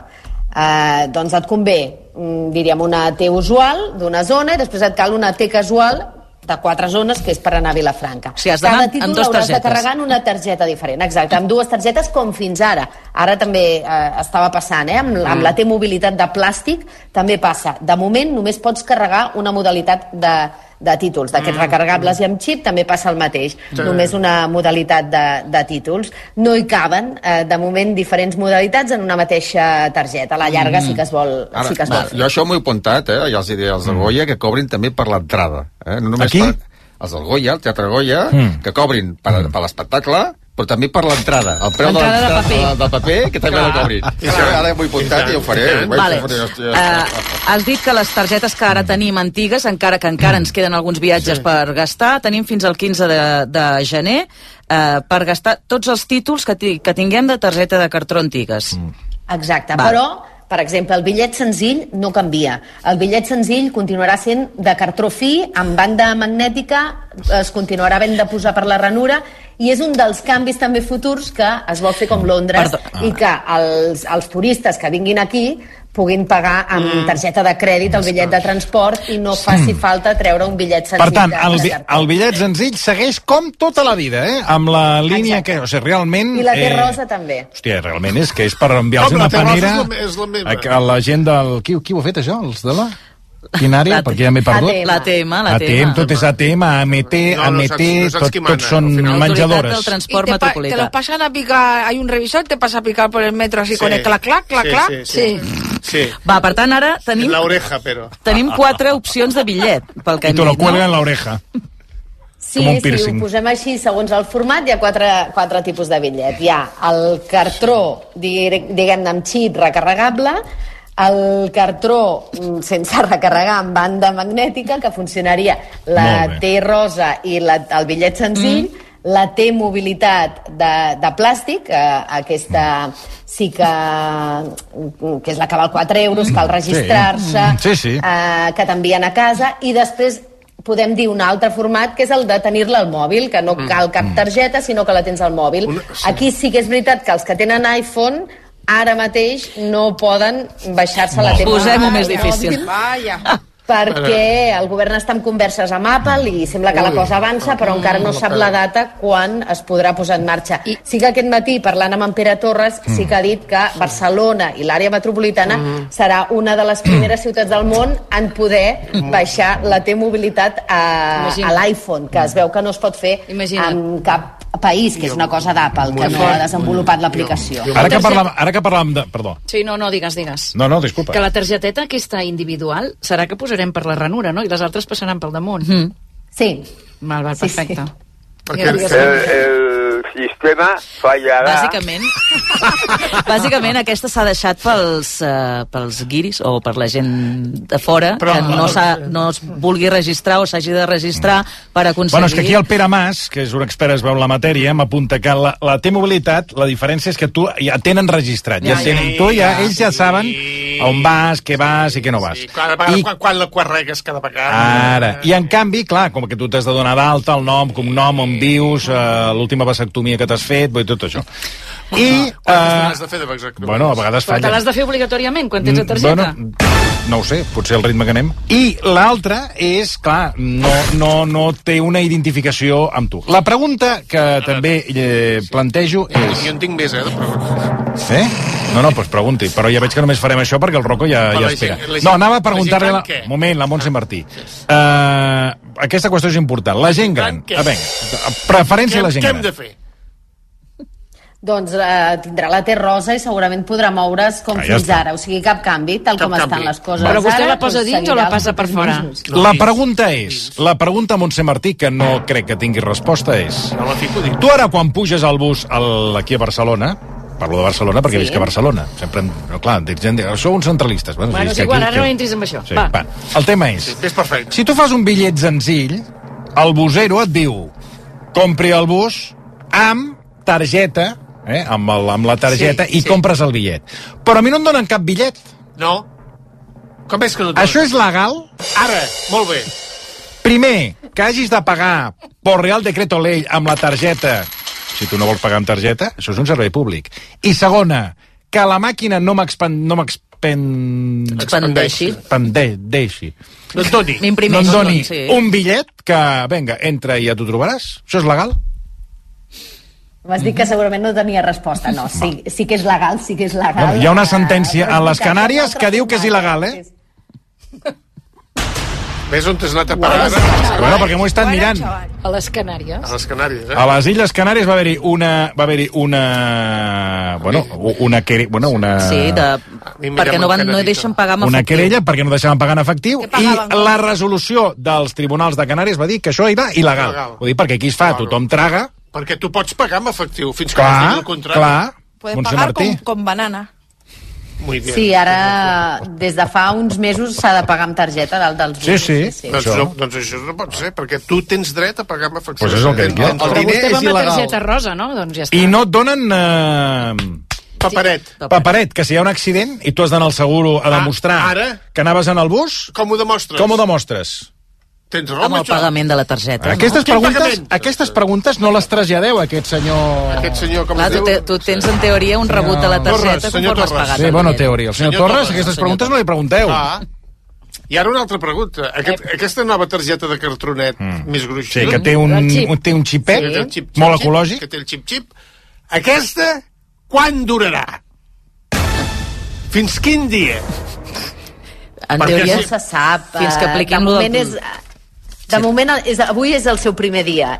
doncs et convé, diríem, una T usual d'una zona i després et cal una T casual de 4 zones, que és per anar a Vilafranca. O sigui, has d'anar amb 2 targetes. Hauràs de carregar en una targeta diferent, exacte, amb 2 targetes com fins ara. Ara també estava passant, amb la T-mobilitat de plàstic també passa. De moment només pots carregar una modalitat de títols, d'aquests recarregables i amb xip també passa el mateix, només una modalitat de títols. No hi caben, de moment, diferents modalitats en una mateixa targeta. A la llarga sí que es vol fer. Jo això m'ho he apuntat, ja els diré als de Goya, que cobrin també per l'entrada. No només els del Goya, el Teatre Goya, que cobrin per l'espectacle, però també per l'entrada. El preu del paper, que també la cobrin. Ara m'ho he apuntat i ho faré. Has dit que les targetes que ara tenim antigues, encara que encara ens queden alguns viatges per gastar, tenim fins al 15 de gener per gastar tots els títols que tinguem de targeta de cartró antigues. Exacte, però... Per exemple, el bitllet senzill no canvia. El bitllet senzill continuarà sent de cartró fi, amb banda magnètica, es continuarà havent de posar per la ranura, i és un dels canvis també futurs que es vol fer com Londres, i que els turistes que vinguin aquí puguin pagar amb targeta de crèdit el bitllet de transport i no faci falta treure un bitllet senzill. Per tant, el bitllet senzill segueix com tota la vida, amb la línia que... O sigui, realment... I la T rosa també. Hòstia, realment és que és per enviar-los una panera a la gent del... Qui ho ha fet, això? Els de la... Quina àrea? Perquè ja m'he perdut. L'ATM. Tot és ATM, AMT, tots són menjadores. Del transport metropolità. Te lo pasan a picar, hay un revisor, te pasa a picar por el metro así con el clac, clac, clac, clac. Sí. Va, per tant, ara tenim... En l'oreja, però. Tenim 4 opcions de bitllet, pel que hem dit, no? I te lo cuelgan en l'oreja. Sí, si ho posem així, segons el format, hi ha 4 tipus de bitllet. Hi ha el cartró, diguem-ne, amb xip recarregable, el cartró sense recarregar amb banda magnètica, que funcionaria la T rosa i el bitllet senzill, la T mobilitat de plàstic, aquesta sí que és la que val 4 euros, cal registrar-se, que t'envien a casa, i després podem dir un altre format, que és el de tenir-la al mòbil, que no cal cap targeta, sinó que la tens al mòbil. Aquí sí que és veritat que els que tenen iPhone ara mateix no poden baixar-se la teva... Posem-ho més difícil. Perquè el govern està en converses amb Apple i sembla que la cosa avança, però encara no sap la data quan es podrà posar en marxa. Sí que aquest matí, parlant amb en Pere Torres, sí que ha dit que Barcelona i l'àrea metropolitana serà una de les primeres ciutats del món en poder baixar la T-mobilitat a l'iPhone, que es veu que no es pot fer en cap país, que és una cosa d'Apple, que no ha desenvolupat l'aplicació. Ara que parlàvem de... Perdó. Sí, no, digues. No, disculpa. Que la targeteta aquesta individual serà que posarem per la ranura, no? I les altres passaran pel damunt. Sí. Val, perfecte. Perquè el sistema fallarà. Bàsicament aquesta s'ha deixat pels guiris o per la gent de fora, que no es vulgui registrar o s'hagi de registrar per aconseguir... Bueno, és que aquí el Pere Mas, que és un expert, es veu la matèria, m'apunta que la T-mobilitat, la diferència és que tu ja tenen registrat. Ells ja saben on vas, què vas i què no vas. Quan la carregues cada vegada. Ara. I en canvi, clar, com que tu t'has de donar d'alta, el nom, cognom, on vius, l'última vasectomia que t'has fet, tot això. I... Quantes n'has de fer de executius? Bueno, a vegades falla. Però te l'has de fer obligatòriament quan tens la targeta? No ho sé, potser el ritme que anem. I l'altra és, clar, no té una identificació amb tu. La pregunta que també plantejo és... Jo en tinc més, de preguntes. No, doncs pregunti. Però ja veig que només farem això perquè el Rocco ja espera. No, anava a preguntar-li... Un moment, la Montse Martí. Aquesta qüestió és important. La gent gran. Preferència a la gent gran. Què hem de fer? Doncs tindrà la T rosa i segurament podrà moure's com fins ara. O sigui, cap canvi, tal com estan les coses ara. Però vostè la posa dins o la passa per fora? La pregunta Montse Martí, que no crec que tingui resposta, és... Tu ara, quan puges al bus aquí a Barcelona, parlo de Barcelona perquè visc a Barcelona, sempre, clar, gent diu, sou uns centralistes. Bueno, és igual, ara no entris amb això. El tema és, si tu fas un bitllet senzill, el busero et diu, compri el bus amb targeta, amb la targeta, i compres el bitllet. Però a mi no em donen cap bitllet. No. Com és que no et donen? Això és legal? Ara, molt bé. Primer, que hagis de pagar por Real Decreto Ley amb la targeta, si tu no vols pagar amb targeta, això és un servei públic. I segona, que la màquina no expandeixi. No et doni un bitllet que, vinga, entra i ja t'ho trobaràs. Això és legal? M'has dit que segurament no tenia resposta. No, sí que és legal, sí que és legal. Bueno, hi ha una sentència a les Canàries que diu que és il·legal, Ves on t'has anat a parar? Bueno, perquè m'ho he estat mirant. A les Canàries. A les Canàries, A les Illes Canàries va haver-hi una Sí, perquè no deixen pagar amb efectiu. Una querella perquè no deixaven pagar en efectiu i la resolució dels tribunals de Canàries va dir que això era il·legal. Vull dir, perquè aquí es fa, tothom traga. Perquè tu pots pagar amb efectiu fins que no digui el contrari. Clar, Pueden pagar con banana. Sí, ara, des de fa uns mesos s'ha de pagar amb targeta dalt dels busos. Sí. Doncs això no pot ser, perquè tu tens dret a pagar amb efectiu. Pues és el que dic. Però vostè va amb la targeta rosa, no? Doncs ja està. I no et donen... Paperet, que si hi ha un accident i tu has d'anar al seguro a demostrar que anaves en el bus... Com ho demostres? Com ho demostres? Tens raó, amb el pagament de la targeta. Aquestes preguntes no les traslladeu a aquest senyor... Clar, tu tens en teoria un rebut de la targeta conforme has pagat. Sí, bona teoria. El senyor Torres, aquestes preguntes no li pregunteu. I ara una altra pregunta. Aquesta nova targeta de cartronet més gruixuda... Sí, que té un xipet molt ecològic. Que té el xip-xip. Aquesta, quan durarà? Fins quin dia? En teoria no se sap. Fins que apliquem lo del... De moment, avui és el seu primer dia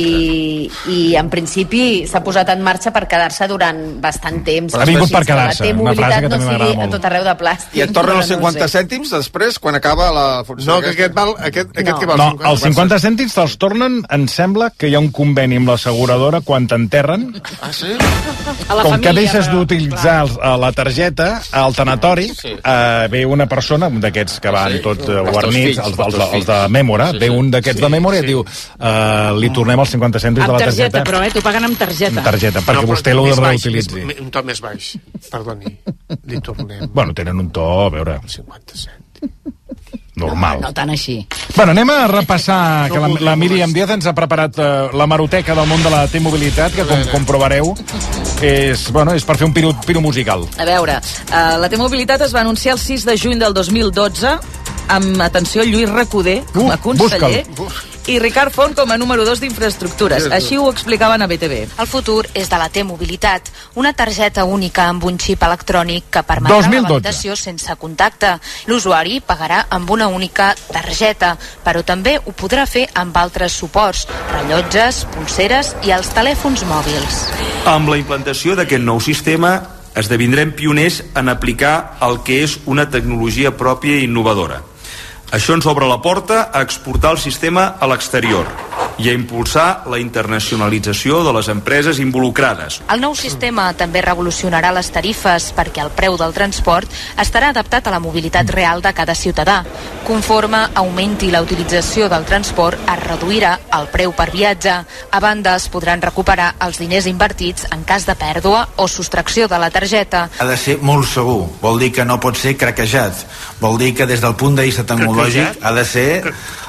i en principi s'ha posat en marxa per quedar-se durant bastant temps. Ha vingut per quedar-se, una frase que també m'agrada molt. A tot arreu de plàstic. I et tornen els 50 cèntims després, quan acaba la funció? No, que aquest que val 50. Els 50 cèntims te'ls tornen, em sembla que hi ha un conveni amb l'asseguradora quan t'enterren. Ah, sí? Com que deixes d'utilitzar la targeta, al tanatori ve una persona, d'aquests que van tot guarnits, els de Mèmora, ve un d'aquests de memòria i diu li tornem els 50 cèntims de la targeta. Però t'ho paguen amb targeta. Perquè vostè l'ho reutilitzi. Un to més baix, perdoni. Li tornem. Bueno, tenen un to, a veure... 50 cèntims. Normal. No tan així. Bueno, anem a repassar, que la Míriam Díaz ens ha preparat la maroteca del món de la T-mobilitat, que com comprovareu és per fer un piro musical. A veure, la T-mobilitat es va anunciar el 6 de juny del 2012 amb, atenció, Lluís Recoder com a conseller i Ricard Font com a número 2 d'infraestructures. Així ho explicaven a BTV. El futur és de la T-mobilitat, una targeta única amb un xip electrònic que permetrà la validació sense contacte. L'usuari pagarà amb una única targeta, però també ho podrà fer amb altres suports, rellotges, pulseres i els telèfons mòbils. Amb la implantació d'aquest nou sistema esdevindrem pioners en aplicar el que és una tecnologia pròpia i innovadora. Això ens obre la porta a exportar el sistema a l'exterior i a impulsar la internacionalització de les empreses involucrades. El nou sistema també revolucionarà les tarifes perquè el preu del transport estarà adaptat a la mobilitat real de cada ciutadà. Conforme augmenti la utilització del transport, es reduirà el preu per viatge. A banda, es podran recuperar els diners invertits en cas de pèrdua o sostracció de la targeta. Ha de ser molt segur, vol dir que no pot ser craquejat, vol dir que des del punt de vista tecnològic ha de ser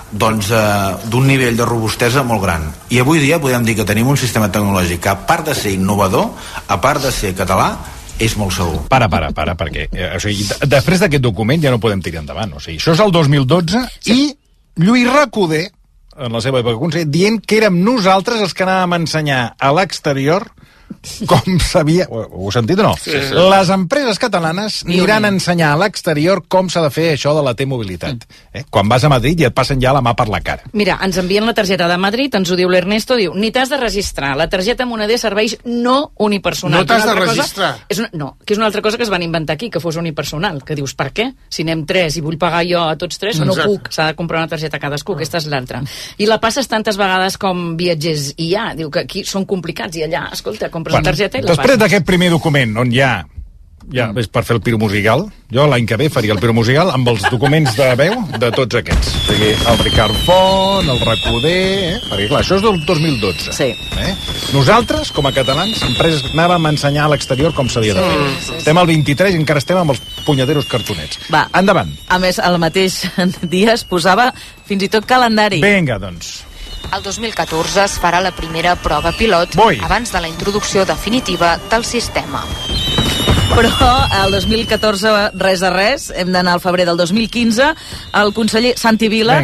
d'un nivell de robustesa molt gran. I avui dia podem dir que tenim un sistema tecnològic que, a part de ser innovador, a part de ser català, és molt segur. Para, perquè o sigui, després d'aquest document ja no podem tirar endavant. O sigui, això és el 2012 i Lluís Recoder, en la seva època conseller, dient que érem nosaltres els que anàvem a ensenyar a l'exterior com s'havia... Ho heu sentit o no? Sí. Les empreses catalanes aniran a ensenyar a l'exterior com s'ha de fer això de la T-mobilitat. Quan vas a Madrid ja et passen ja la mà per la cara. Mira, ens envien la targeta de Madrid, ens ho diu l'Ernesto, diu, ni t'has de registrar, la targeta Moneder serveis no unipersonal. No t'has de registrar? Que és una altra cosa que es van inventar aquí, que fos unipersonal, que dius, per què? Si anem 3 i vull pagar jo a tots 3, no puc, s'ha de comprar una targeta a cadascú, aquesta és l'altra. I la passes tantes vegades com viatgers i ja, diu que aquí són complicats i allà, escolta, compres la targeta i la després d'aquest primer document on ja és per fer el piro musical, jo l'any que ve faria el piro musical amb els documents de veu de tots aquests. O sigui, el Ricard Font, el Recoder... Perquè clar, això és del 2012. Sí. Nosaltres, com a catalans, empreses, anàvem a ensenyar a l'exterior com s'havia de fer. Estem al 23 i encara estem amb els punyeteros cartonets. Va. Endavant. A més, el mateix dia es posava fins i tot calendari. Vinga, doncs. El 2014 es farà la primera prova pilot abans de la introducció definitiva del sistema. Però el 2014 res de res, hem d'anar al febrer del 2015. El conseller Santi Vila,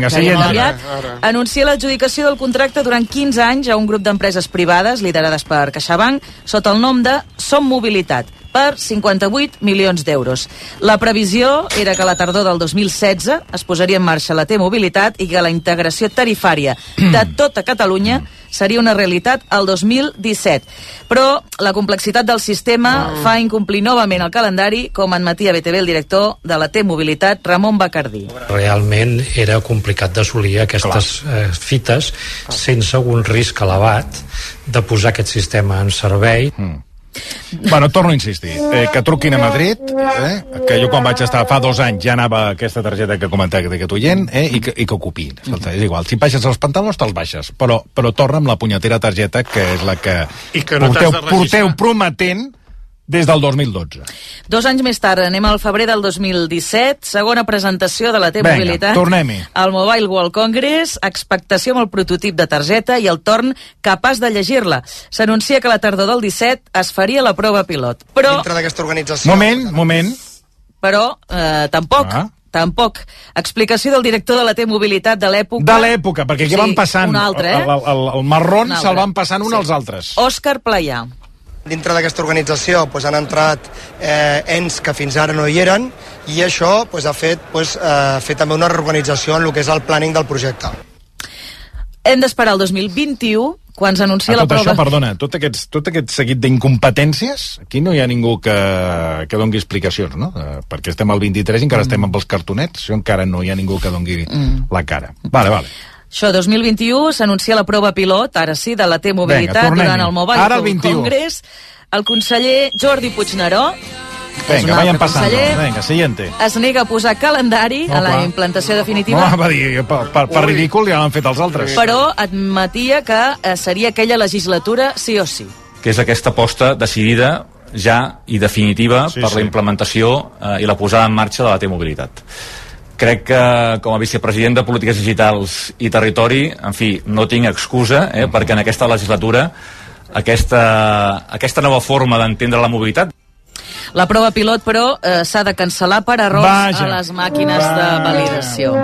anuncia l'adjudicació del contracte durant 15 anys a un grup d'empreses privades liderades per CaixaBank sota el nom de Som Mobilitat, per 58 milions d'euros. La previsió era que a la tardor del 2016 es posaria en marxa la T-mobilitat i que la integració tarifària de tota Catalunya seria una realitat el 2017. Però la complexitat del sistema fa incomplir novament el calendari, com admetia a BTV el director de la T-mobilitat, Ramon Bacardí. Realment era complicat d'assolir aquestes fites sense un risc elevat de posar aquest sistema en servei. Bueno, torno a insistir, que truquin a Madrid, que jo quan vaig estar fa 2 anys ja anava aquesta targeta que comentava aquest oient, i que ocupin. Escolta, és igual, si baixes els pantalons te'ls baixes, però torna amb la punyetera targeta que és la que porteu prometent des del 2012. 2 anys més tard, anem al febrer del 2017, segona presentació de la T-mobilitat. Vinga, tornem-hi. Al Mobile World Congress, expectació amb el prototip de targeta i el torn capaç de llegir-la. S'anuncia que la tardor del 17 es faria la prova pilot. Però... dintre d'aquesta organització... Moment. Però tampoc. Explicació del director de la T-mobilitat de l'època... De l'època, perquè aquí van passant... Un altre, el marrón se'l van passant un als altres. Òscar Playà. Dintre d'aquesta organització han entrat ens que fins ara no hi eren i això ha fet també una reorganització en el que és el planning del projecte. Hem d'esperar el 2021 quan s'anuncia la prova... Perdona, tot aquest seguit d'incompetències, aquí no hi ha ningú que dongui explicacions, no? Perquè estem al 23 i encara estem amb els cartonets, això encara no hi ha ningú que dongui la cara. Vale. Això, 2021, s'anuncia la prova pilot, ara sí, de la T-mobilitat durant el Mobile World Congress. El conseller Jordi Puigneró, venga, vayan pasando. Venga, siguiente. Es nega a posar calendari a la implantació definitiva. No, va dir, per ridícul ja l'han fet els altres. Però admetia que seria aquella legislatura sí o sí. Que és aquesta aposta decidida ja i definitiva per la implementació i la posada en marxa de la T-mobilitat. Crec que com a vicepresident de Polítiques Digitals i Territori, en fi, no tinc excusa, perquè en aquesta legislatura aquesta nova forma d'entendre la mobilitat. La prova pilot, però, s'ha de cancel·lar per errors a les màquines de validació.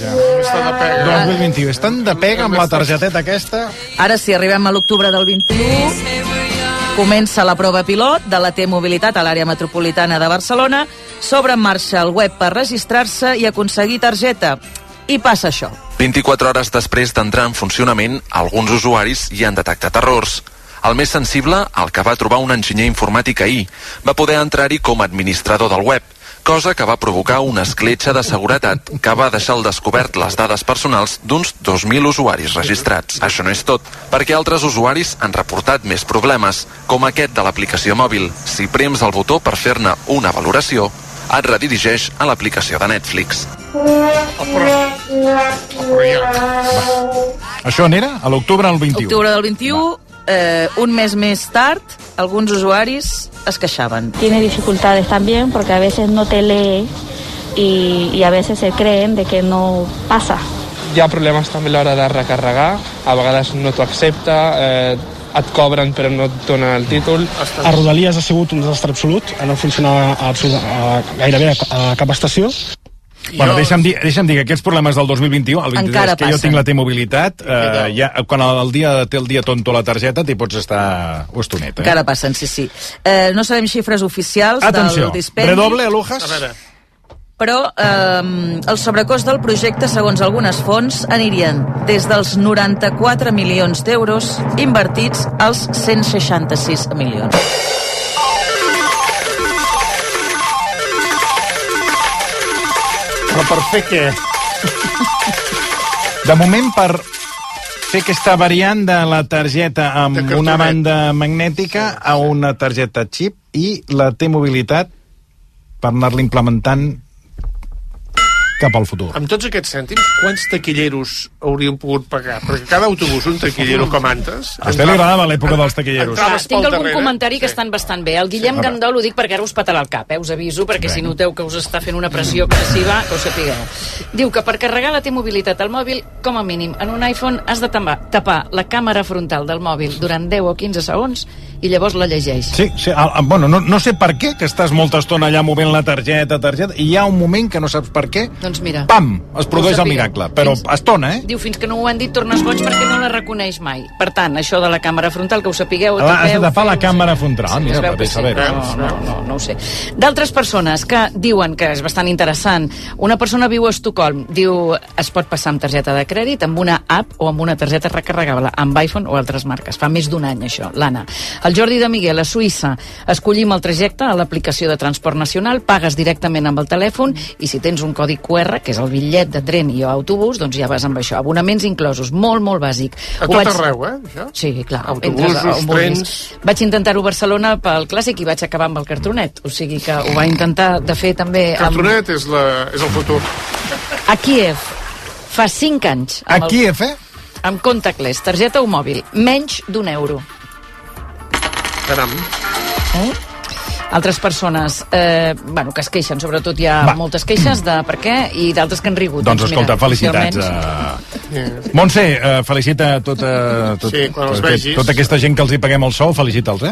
2021. Estan de pega amb la targeteta aquesta? Ara sí, arribem a l'octubre del 21. Comença la prova pilot de la T-mobilitat a l'àrea metropolitana de Barcelona. S'obre en marxa el web per registrar-se i aconseguir targeta. I passa això. 24 hores després d'entrar en funcionament, alguns usuaris hi han detectat errors. El més sensible, el que va trobar un enginyer informàtic ahir, va poder entrar-hi com a administrador del web, cosa que va provocar una escletxa de seguretat que va deixar al descobert les dades personals d'uns 2.000 usuaris registrats. Això no és tot, perquè altres usuaris han reportat més problemes, com aquest de l'aplicació mòbil. Si prems el botó per fer-ne una valoració, et redirigeix a l'aplicació de Netflix. Això n'era? A l'octubre del 21. Octubre del 21, un mes més tard, alguns usuaris es queixaven. Tiene dificultades también porque a veces no te lee y a veces se creen de que no pasa. hi ha problemes també a l'hora de recarregar, a vegades no t'ho accepta, et cobren però no et dona el títol. A Rodalies ha sigut un desastre absolut, no funciona gairebé a cap estació. Bueno, deixa'm dir que aquests problemes del 2021, el 23, que jo tinc la T-Mobilitat, quan té el dia tonto la targeta, t'hi pots estar ostoneta. Encara passen, sí. No sabem xifres oficials del dispendi. Redoble, Alujas. A veure. Però el sobrecost del projecte, segons algunes fonts, anirien des dels 94 milions d'euros invertits als 166 milions. Però per fer què? De moment, per fer aquesta variant de la targeta amb una banda magnètica a una targeta xip i la T-Mobilitat per anar-la implementant cap al futur. Amb tots aquests cèntims, quants taquilleros hauríem pogut pagar? Perquè cada autobús, un taquillero com antes... A vostè li agradava l'època dels taquilleros. Tinc algun comentari que estan bastant bé. El Guillem Gandol ho dic perquè ara us patarà el cap, us aviso, perquè si noteu que us està fent una pressió excessiva, que ho sapigueu. Diu que per carregar la T-Mobilitat al mòbil, com a mínim, en un iPhone has de tapar la càmera frontal del mòbil durant 10 o 15 segons i llavors la llegeix. Sí, bueno, no sé per què, que estàs molta estona allà movent la targeta, i hi ha un moment que no saps per què, doncs mira, pam, es produeix el miracle, però estona, Diu, fins que no ho han dit tornes boig perquè no la reconeix mai. Per tant, això de la càmera frontal, que ho sapigueu... Has de tapar la càmera frontal, mira, per saber. No ho sé. D'altres persones que diuen que és bastant interessant, una persona viu a Estocolm, diu, es pot passar amb targeta de crèdit, amb una app o amb una targeta recarregable, amb iPhone o altres marques. Fa més d'un any, això, l'Anna. El Jordi de Miguel, a Suïssa, escollim el trajecte a l'aplicació de transport nacional, pagues directament amb el telèfon i si tens un codi QR, que és el bitllet de tren i autobús, doncs ja vas amb això. Abonaments inclosos, molt bàsic. A tot arreu, això? Sí, clar. Autobusos, trens... Vaig intentar-ho a Barcelona pel Clàssic i vaig acabar amb el cartronet. O sigui que ho va intentar de fer també... El cartronet és el futur. A Kíev, fa 5 anys. A Kíev, Amb contactless, targeta o mòbil, menys d'€1. Caram. Altres persones que es queixen, sobretot hi ha moltes queixes de per què i d'altres que han rigut. Doncs escolta, felicitats. Montse, felicita tota aquesta gent que els hi paguem el sou, felicita'ls,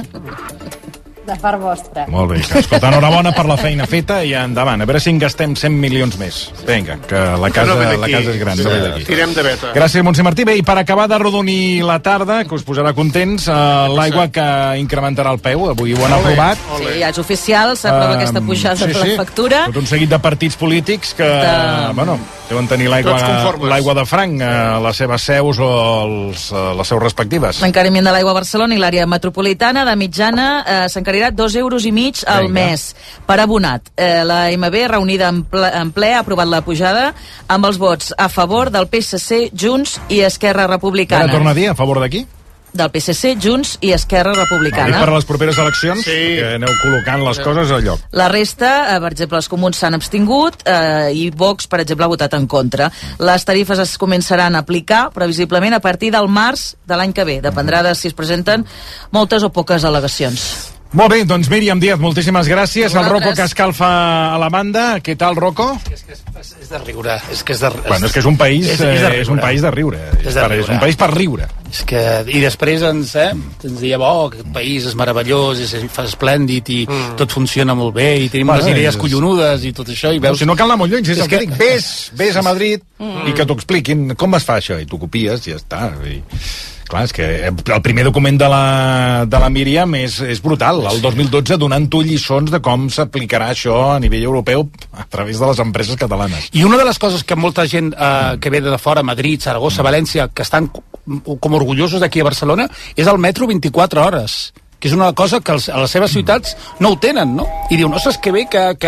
De part vostra. Molt bé, escolta, enhorabona per la feina feta i endavant. A veure si en gastem 100 milions més. Vinga, que la casa és gran. Tirem de veta. Gràcies, Montse Martí. Bé, i per acabar d'arrodonir la tarda, que us posarà contents, l'aigua que incrementarà el peu, avui ho han aprovat. Sí, ja és oficial, s'aprova aquesta pujada de la factura. Tot un seguit de partits polítics que, deuen tenir l'aigua de franc a les seves seus o les seus respectives. L'encariment de l'aigua a Barcelona i l'àrea metropolitana de mitjana s'encarirà €2,5 al mes per abonat. La MB, reunida en ple, ha aprovat la pujada amb els vots a favor del PSC, Junts i Esquerra Republicana. Ara torna a dir, a favor d'aquí? Del PSC, Junts i Esquerra Republicana. Per a les properes eleccions, que aneu col·locant les coses al lloc. La resta, per exemple, els comuns s'han abstingut i Vox, per exemple, ha votat en contra. Les tarifes es començaran a aplicar previsiblement a partir del març de l'any que ve. Dependrà de si es presenten moltes o poques al·legacions. Molt bé, doncs Míriam Díaz, moltíssimes gràcies. El Rocco Cascalfa a la banda. Què tal, Rocco? És de riure. Bueno, és que és un país és un país de riure. És un país per riure. I després ens diem, aquest país és meravellós, és esplèndid i tot funciona molt bé i tenim unes idees collonudes i tot això. I veus... Si no cal anar molt lluny, si és el que dic. Ves a Madrid i que t'ho expliquin com es fa això. I t'ho copies i ja està. Clar, és que el primer document de la Míriam és brutal. El 2012 donant-ho lliçons de com s'aplicarà això a nivell europeu a través de les empreses catalanes. I una de les coses que molta gent que ve de fora, Madrid, Saragossa, València, que estan com orgullosos d'aquí a Barcelona, és el metro 24 hores. Que és una cosa que a les seves ciutats no ho tenen, no? I diuen, ostres, que bé que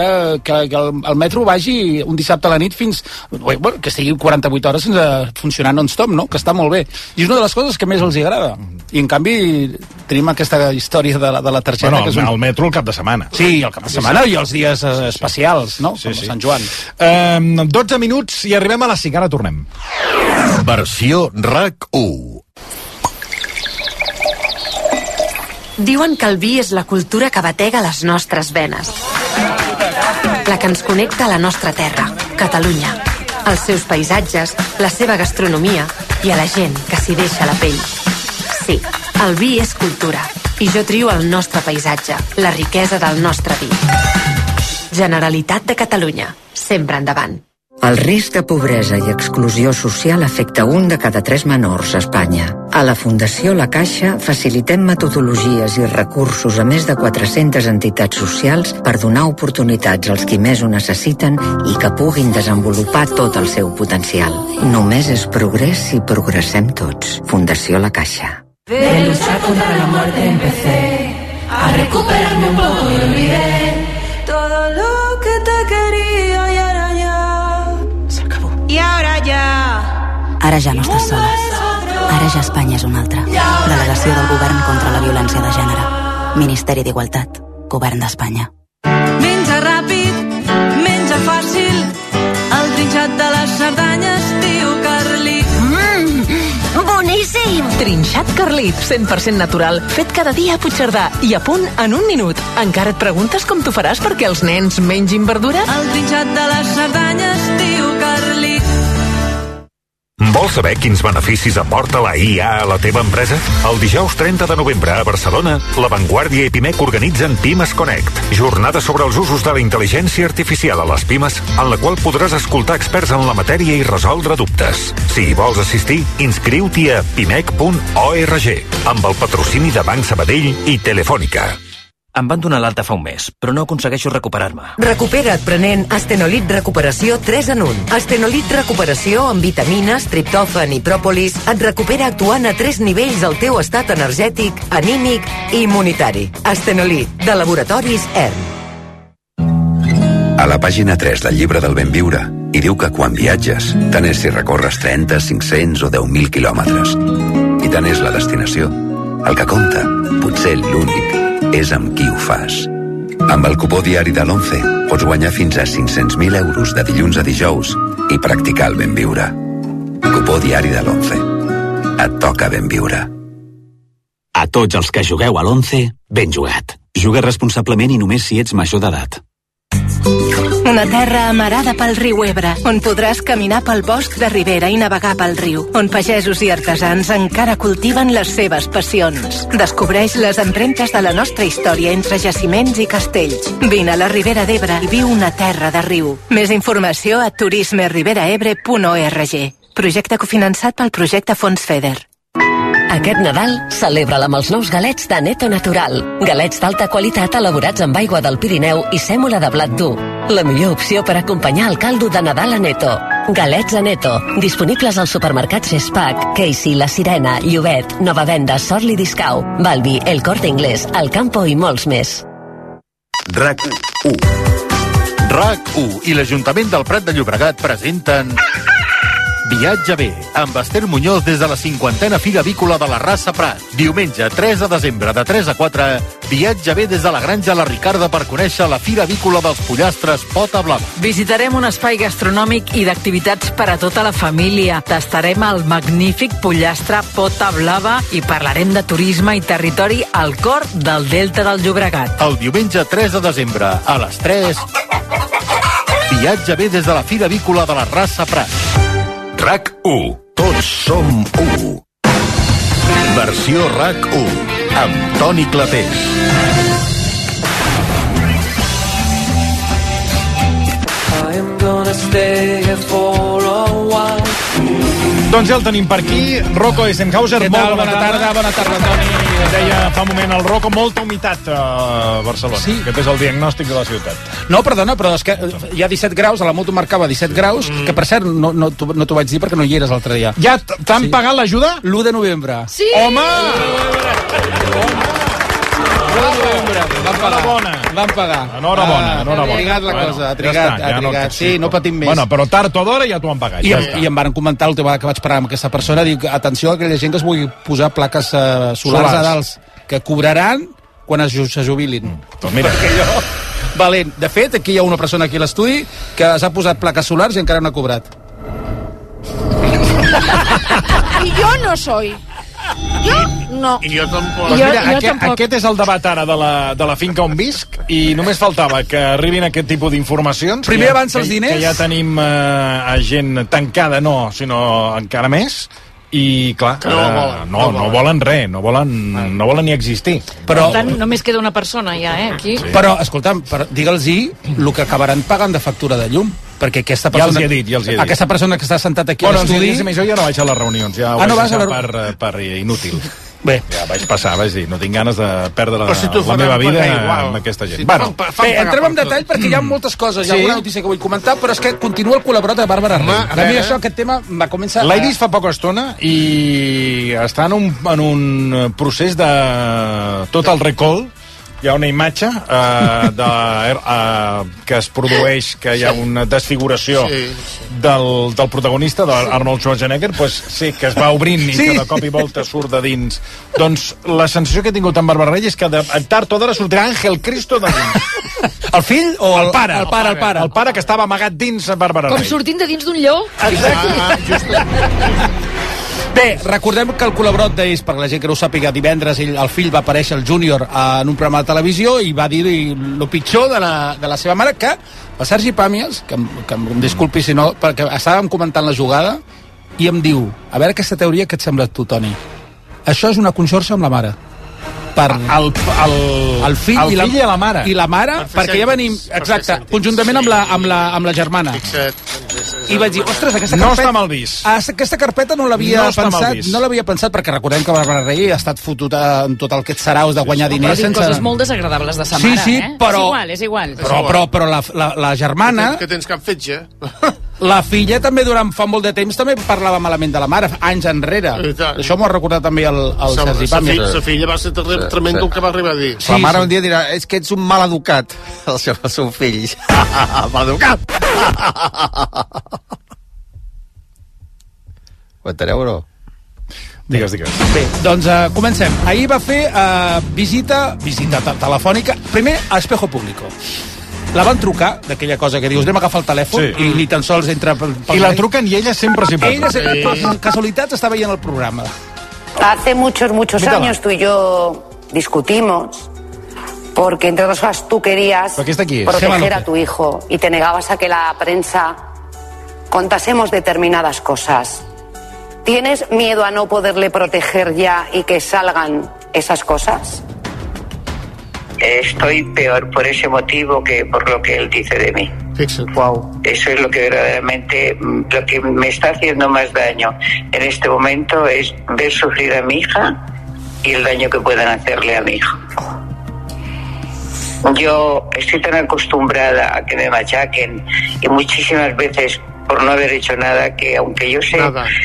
el metro vagi un dissabte a la nit fins... que estigui 48 hores sense funcionar non-stop, no? Que està molt bé. I és una de les coses que més els agrada. I, en canvi, tenim aquesta història de la targeta... Bueno, el metro el cap de setmana. Sí, el cap de setmana i els dies especials, no? Com Sant Joan. 12 minuts i arribem a les 5. Ara tornem. Versió RAC1. Diuen que el vi és la cultura que batega les nostres venes. La que ens connecta a la nostra terra, Catalunya. els seus paisatges, la seva gastronomia i a la gent que s'hi deixa la pell. Sí, el vi és cultura i jo trio el nostre paisatge, la riquesa del nostre vi. Generalitat de Catalunya, sempre endavant. El risc de pobresa i exclusió social afecta 1 de cada 3 menors a Espanya. A la Fundació La Caixa facilitem metodologies i recursos a més de 400 entitats socials per donar oportunitats als qui més ho necessiten i que puguin desenvolupar tot el seu potencial. Només és progrés si progressem tots. Fundació La Caixa. De luchar contra la muerte empecé a recuperarme un poco y olvidé todo lo que te quería y ahora ya se acabó. Y ahora ya. Ara ja no estàs soles. Ara ja Espanya és una altra. Delegació del Govern contra la violència de gènere. Ministeri d'Igualtat. Govern d'Espanya. Menja ràpid, menja fàcil, el trinxat de les Cerdanyes, tio Carlit. Boníssim! Trinxat Carlit, 100% natural, fet cada dia a Puigcerdà i a punt en un minut. Encara et preguntes com t'ho faràs perquè els nens mengin verdura? El trinxat de les Cerdanyes, tio Carlit. Vols saber quins beneficis aporta la IA a la teva empresa? El dijous 30 de novembre a Barcelona, La Vanguardia i Pimec organitzen Pimes Connect, jornada sobre els usos de la intel·ligència artificial a les pimes, en la qual podràs escoltar experts en la matèria i resoldre dubtes. Si hi vols assistir, inscriu-t'hi a pimec.org, amb el patrocini de Banc Sabadell i Telefònica. Em van donar l'alta fa un mes, però no aconsegueixo recuperar-me. Recupera't prenent Astenolit Recuperació 3 en 1. Astenolit Recuperació amb vitamines, triptòfan i pròpolis et recupera actuant a 3 nivells el teu estat energètic, anímic i immunitari. Astenolit, de Laboratoris ERM. A la pàgina 3 del llibre del Benviure hi diu que quan viatges, tant és si recorres 30, 500 o 10.000 quilòmetres. I tant és la destinació. El que compta, potser l'únic, és amb qui ho fas. Amb el cupó diari de l'11 pots guanyar fins a 500.000 euros de dilluns a dijous i practicar el Benviure. Cupó diari de l'11. Et toca Benviure. A tots els que jugueu a l'11, ben jugat. Juga responsablement i només si ets major d'edat. Una terra amarada pel riu Ebre, on podràs caminar pel bosc de ribera i navegar pel riu, on pagesos i artesans encara cultiven les seves passions. Descobreix les empremtes de la nostra història entre jaciments i castells. Vine a la Ribera d'Ebre i viu una terra de riu. Més informació a turismeriberaebre.org. Projecte cofinançat pel projecte Fons FEDER. Aquest Nadal, celebra-la amb els nous galets de Neto Natural. Galets d'alta qualitat elaborats amb aigua del Pirineu i sèmola de blat dur. La millor opció per acompanyar el caldo de Nadal a Neto. Galets a Neto, disponibles als supermercats Spac, Casey, La Sirena, Llobet, Nova Venda, Sorli Discau, Balbi, El Corte Inglés, El Campo i molts més. RAC1 RAC1 i l'Ajuntament del Prat de Llobregat presenten Viatge bé, amb Esther Muñoz des de la 50a Fira Avícola de la Rassa Prat. Diumenge 3 de desembre de 3 a 4, viatge bé des de la Granja La Ricarda per conèixer la Fira Avícola dels Pollastres Pota Blava. Visitarem un espai gastronòmic i d'activitats per a tota la família. Tastarem el magnífic pollastre Pota Blava i parlarem de turisme i territori al cor del Delta del Llobregat. El diumenge 3 de desembre a les 3, viatge bé des de la Fira Avícola de la Rassa Prat. RAC1. Tots som 1. Versió RAC1 amb Toni Clapés. I'm gonna stay here for a while. Doncs ja el tenim per aquí, Rocco Eisenhauser. Què tal? Bona tarda, Toni. Deia fa un moment el Rocco, molta humitat a Barcelona. Sí. Aquest és el diagnòstic de la ciutat. No, perdona, però és que hi ha 17 graus, a la moto marcava 17 graus, que per cert, no t'ho vaig dir perquè no hi eres l'altre dia. Ja t'han pagat l'ajuda? L'1 de novembre. Sí! Home! Van pagar. Enhorabona. Ha trigat la cosa, ha trigat. Sí, no patim més. Bueno, però tard o d'hora ja t'ho han pagat. I em van comentar l'última vegada que vaig parlar amb aquesta persona, dic, atenció a aquella gent que es vulgui posar plaques solars a dalt, que cobraran quan es jubilin. Doncs mira. Valent. De fet, aquí hi ha una persona aquí a l'estudi que s'ha posat plaques solars i encara no ha cobrat. Y yo no soy. Yo no. I jo tampoc. Doncs mira, aquest és el debat ara de la finca on visc, i només faltava que arribin aquest tipus d'informacions. Primer avança els diners. Que ja tenim gent tancada, sinó encara més. I clar, no volen res, no volen ni existir. Però, per tant, només queda una persona ja, aquí. Sí. Però, escolta'm, digue'ls-hi el que acabaran pagant de factura de llum, perquè aquesta persona... Ja els he dit. Aquesta persona que està sentat aquí a l'estudi... Jo ja no vaig a les reunions, ja ho vaig deixar per inútil. Bé. Ja vaig dir, no tinc ganes de perdre la meva vida amb aquesta gent. Bé, entrem en detall perquè hi ha moltes coses. Hi ha alguna notícia que vull comentar, però és que continua el col·laborat de Bàrbara Rey. A mi aquest tema va començar... L'he vist fa poca estona i està en un procés de tot el recall. Hi ha una imatge que es produeix, que hi ha una desfiguració del protagonista, d'Arnold Schwarzenegger, que es va obrint i que de cop i volta surt de dins. Doncs la sensació que he tingut amb Bàrbara Rey és que tard o d'hora sortirà Ángel Cristo de dins. El fill o el pare? El pare. El pare que estava amagat dins Bàrbara Rey. Com sortint de dins d'un lleó. Exacte. Bé, recordem que el col·laborat d'ells, per la gent que no ho sàpiga, divendres el fill va aparèixer, el Júnior, en un programa de televisió i va dir el pitjor de la seva mare, que el Sergi Pàmies, que em disculpi si no, perquè estàvem comentant la jugada, i em diu, a veure aquesta teoria que et sembla tu, Toni. Això és una conxorxa amb la mare. Per el fill i la mare. I la mare, perquè ja venim, exacte, conjuntament amb la germana. I vaig dir, ostres, aquesta carpeta... No està mal vist. Aquesta carpeta no l'havia pensat, perquè recordem que Bàrbara Rey ha estat fotuda en tot el que et saraus de guanyar diners. Però coses molt desagradables de sa mare, però... És igual. Però la germana... Que tens cap fetge. La filla també fa molt de temps també parlava malament de la mare, anys enrere. Això m'ho ha recordat també el Sergi Pàmies. La filla va ser tremendo el que va arribar a dir. La mare un dia dirà, és que ets un mal educat, el seu fill. Mal educat! Ho enteneu o no? Digues. Bé, doncs comencem. Ahir va fer visita telefònica, primer a Espejo Público. La van trucar, d'aquella cosa que dius, anem a agafar el telèfon, i ni tan sols entra... I la truquen i ella sempre s'hi posa. Ella, casualitat, està veient el programa. Hace muchos años tú y yo discutimos porque, entre otras cosas, tú querías proteger a tu hijo y te negabas a que la prensa contásemos determinadas cosas. ¿Tienes miedo a no poderle proteger ya y que salgan esas cosas? Estoy peor por ese motivo que por lo que él dice de mí. Wow. Eso es lo que verdaderamente, lo que me está haciendo más daño en este momento es ver sufrir a mi hija y el daño que puedan hacerle a mi hijo. Yo estoy tan acostumbrada a que me machaquen y muchísimas veces por no haber hecho nada, que aunque yo sé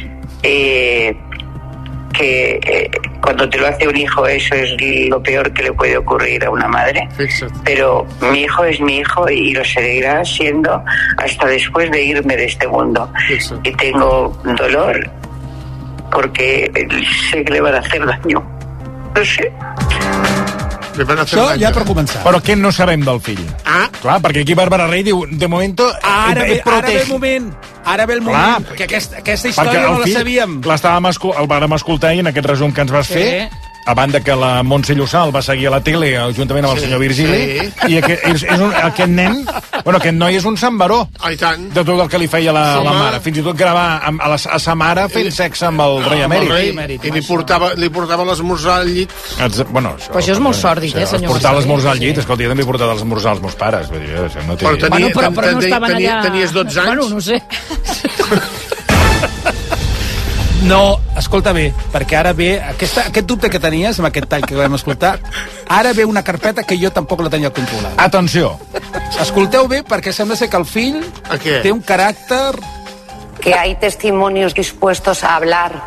que cuando te lo hace un hijo eso es lo peor que le puede ocurrir a una madre. Pero mi hijo es mi hijo y lo seguirá siendo hasta después de irme de este mundo. Y tengo dolor porque sé que le van a hacer daño. No sé. Això ja per començar. Però què no sabem del fill? Clar, perquè aquí Bàrbara Rey diu, de moment... Ara ve el moment, que aquesta història no la sabíem. El vàrem escoltar i en aquest resum que ens vas fer, a banda que la Montse Llussà el va seguir a la tele juntament amb el senyor Virgili, i aquest nen, aquest noi és un sambaró de tot el que li feia la mare. Fins i tot gravar a sa mare fent sexe amb el rei emèrit. I li portava l'esmorzar al llit. Però això és molt sòrdid, senyor. Portar l'esmorzar al llit, escolta, jo també he portat l'esmorzar als meus pares. Però no estaven allà... Tenies 12 anys? Bueno, no sé. No, escolta bé, perquè ara ve aquest dubte que tenies amb aquest tall que vam escoltar, ara ve una carpeta que jo tampoc la tenia controlada. Atenció. Escolteu bé, perquè sembla ser que el fill té un caràcter... Que hay testimonios dispuestos a hablar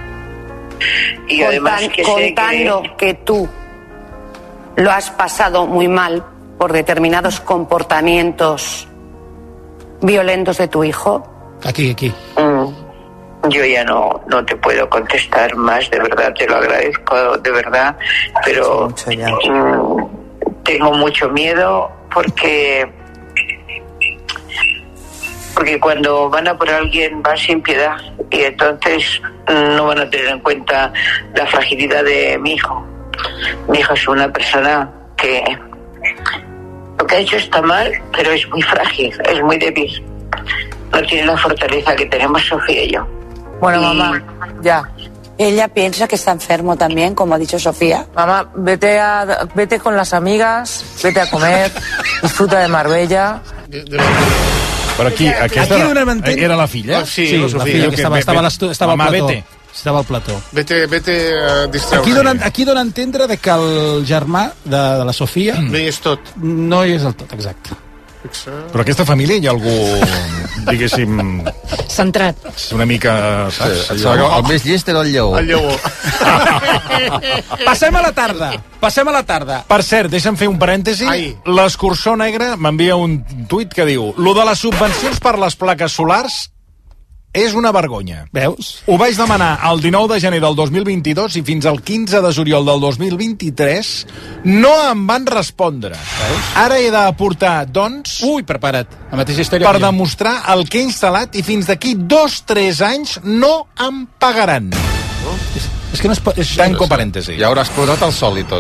y además contando que tú lo has pasado muy mal por determinados comportamientos violentos de tu hijo. Aquí. Yo ya no te puedo contestar más, de verdad, te lo agradezco, de verdad, pero tengo mucho miedo porque cuando van a por alguien van sin piedad y entonces no van a tener en cuenta la fragilidad de mi hijo. Mi hijo es una persona que lo que ha hecho está mal, pero es muy frágil, es muy débil. No tiene la fortaleza que tenemos Sofía y yo. Bueno, mamá, ya. Ella piensa que está enfermo también, como ha dicho Sofía. Mamá, vete con las amigas, vete a comer, disfruta de Marbella. Però aquesta era la filla? Sí, la filla, que estava al plató. Estava al plató. Vete a distreure. Aquí dona a entendre que el germà de la Sofia... No hi és tot. No hi és del tot, exacte. Però aquesta família hi ha algú, diguéssim... Centrat. Una mica... Saps? El més llest era el lleó. El lleó. Passem a la tarda. Per cert, deixa'm fer un parèntesi. L'escurçó negre m'envia un tuit que diu: lo de les subvencions per les plaques solars és una vergonya. Veus? Ho vaig demanar el 19 de gener del 2022 i fins al 15 de juliol del 2023 no em van respondre. Veus? Ara he d'aportar, doncs... Ui, prepara't. La mateixa història per demostrar el que he instal·lat i fins d'aquí 2-3 anys no em pagaran. És que no es pot... Tanco parèntesi. Ja hauràs posat el sol i tot.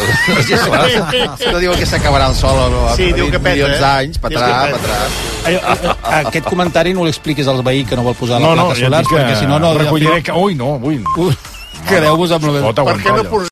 No diuen que s'acabarà el sol a milions d'anys, patrà. Aquest comentari no l'expliquis als veí que no vol posar la placa solar, perquè si no... recolliré... Ui, no, vull. Quedeu-vos amb... Per què no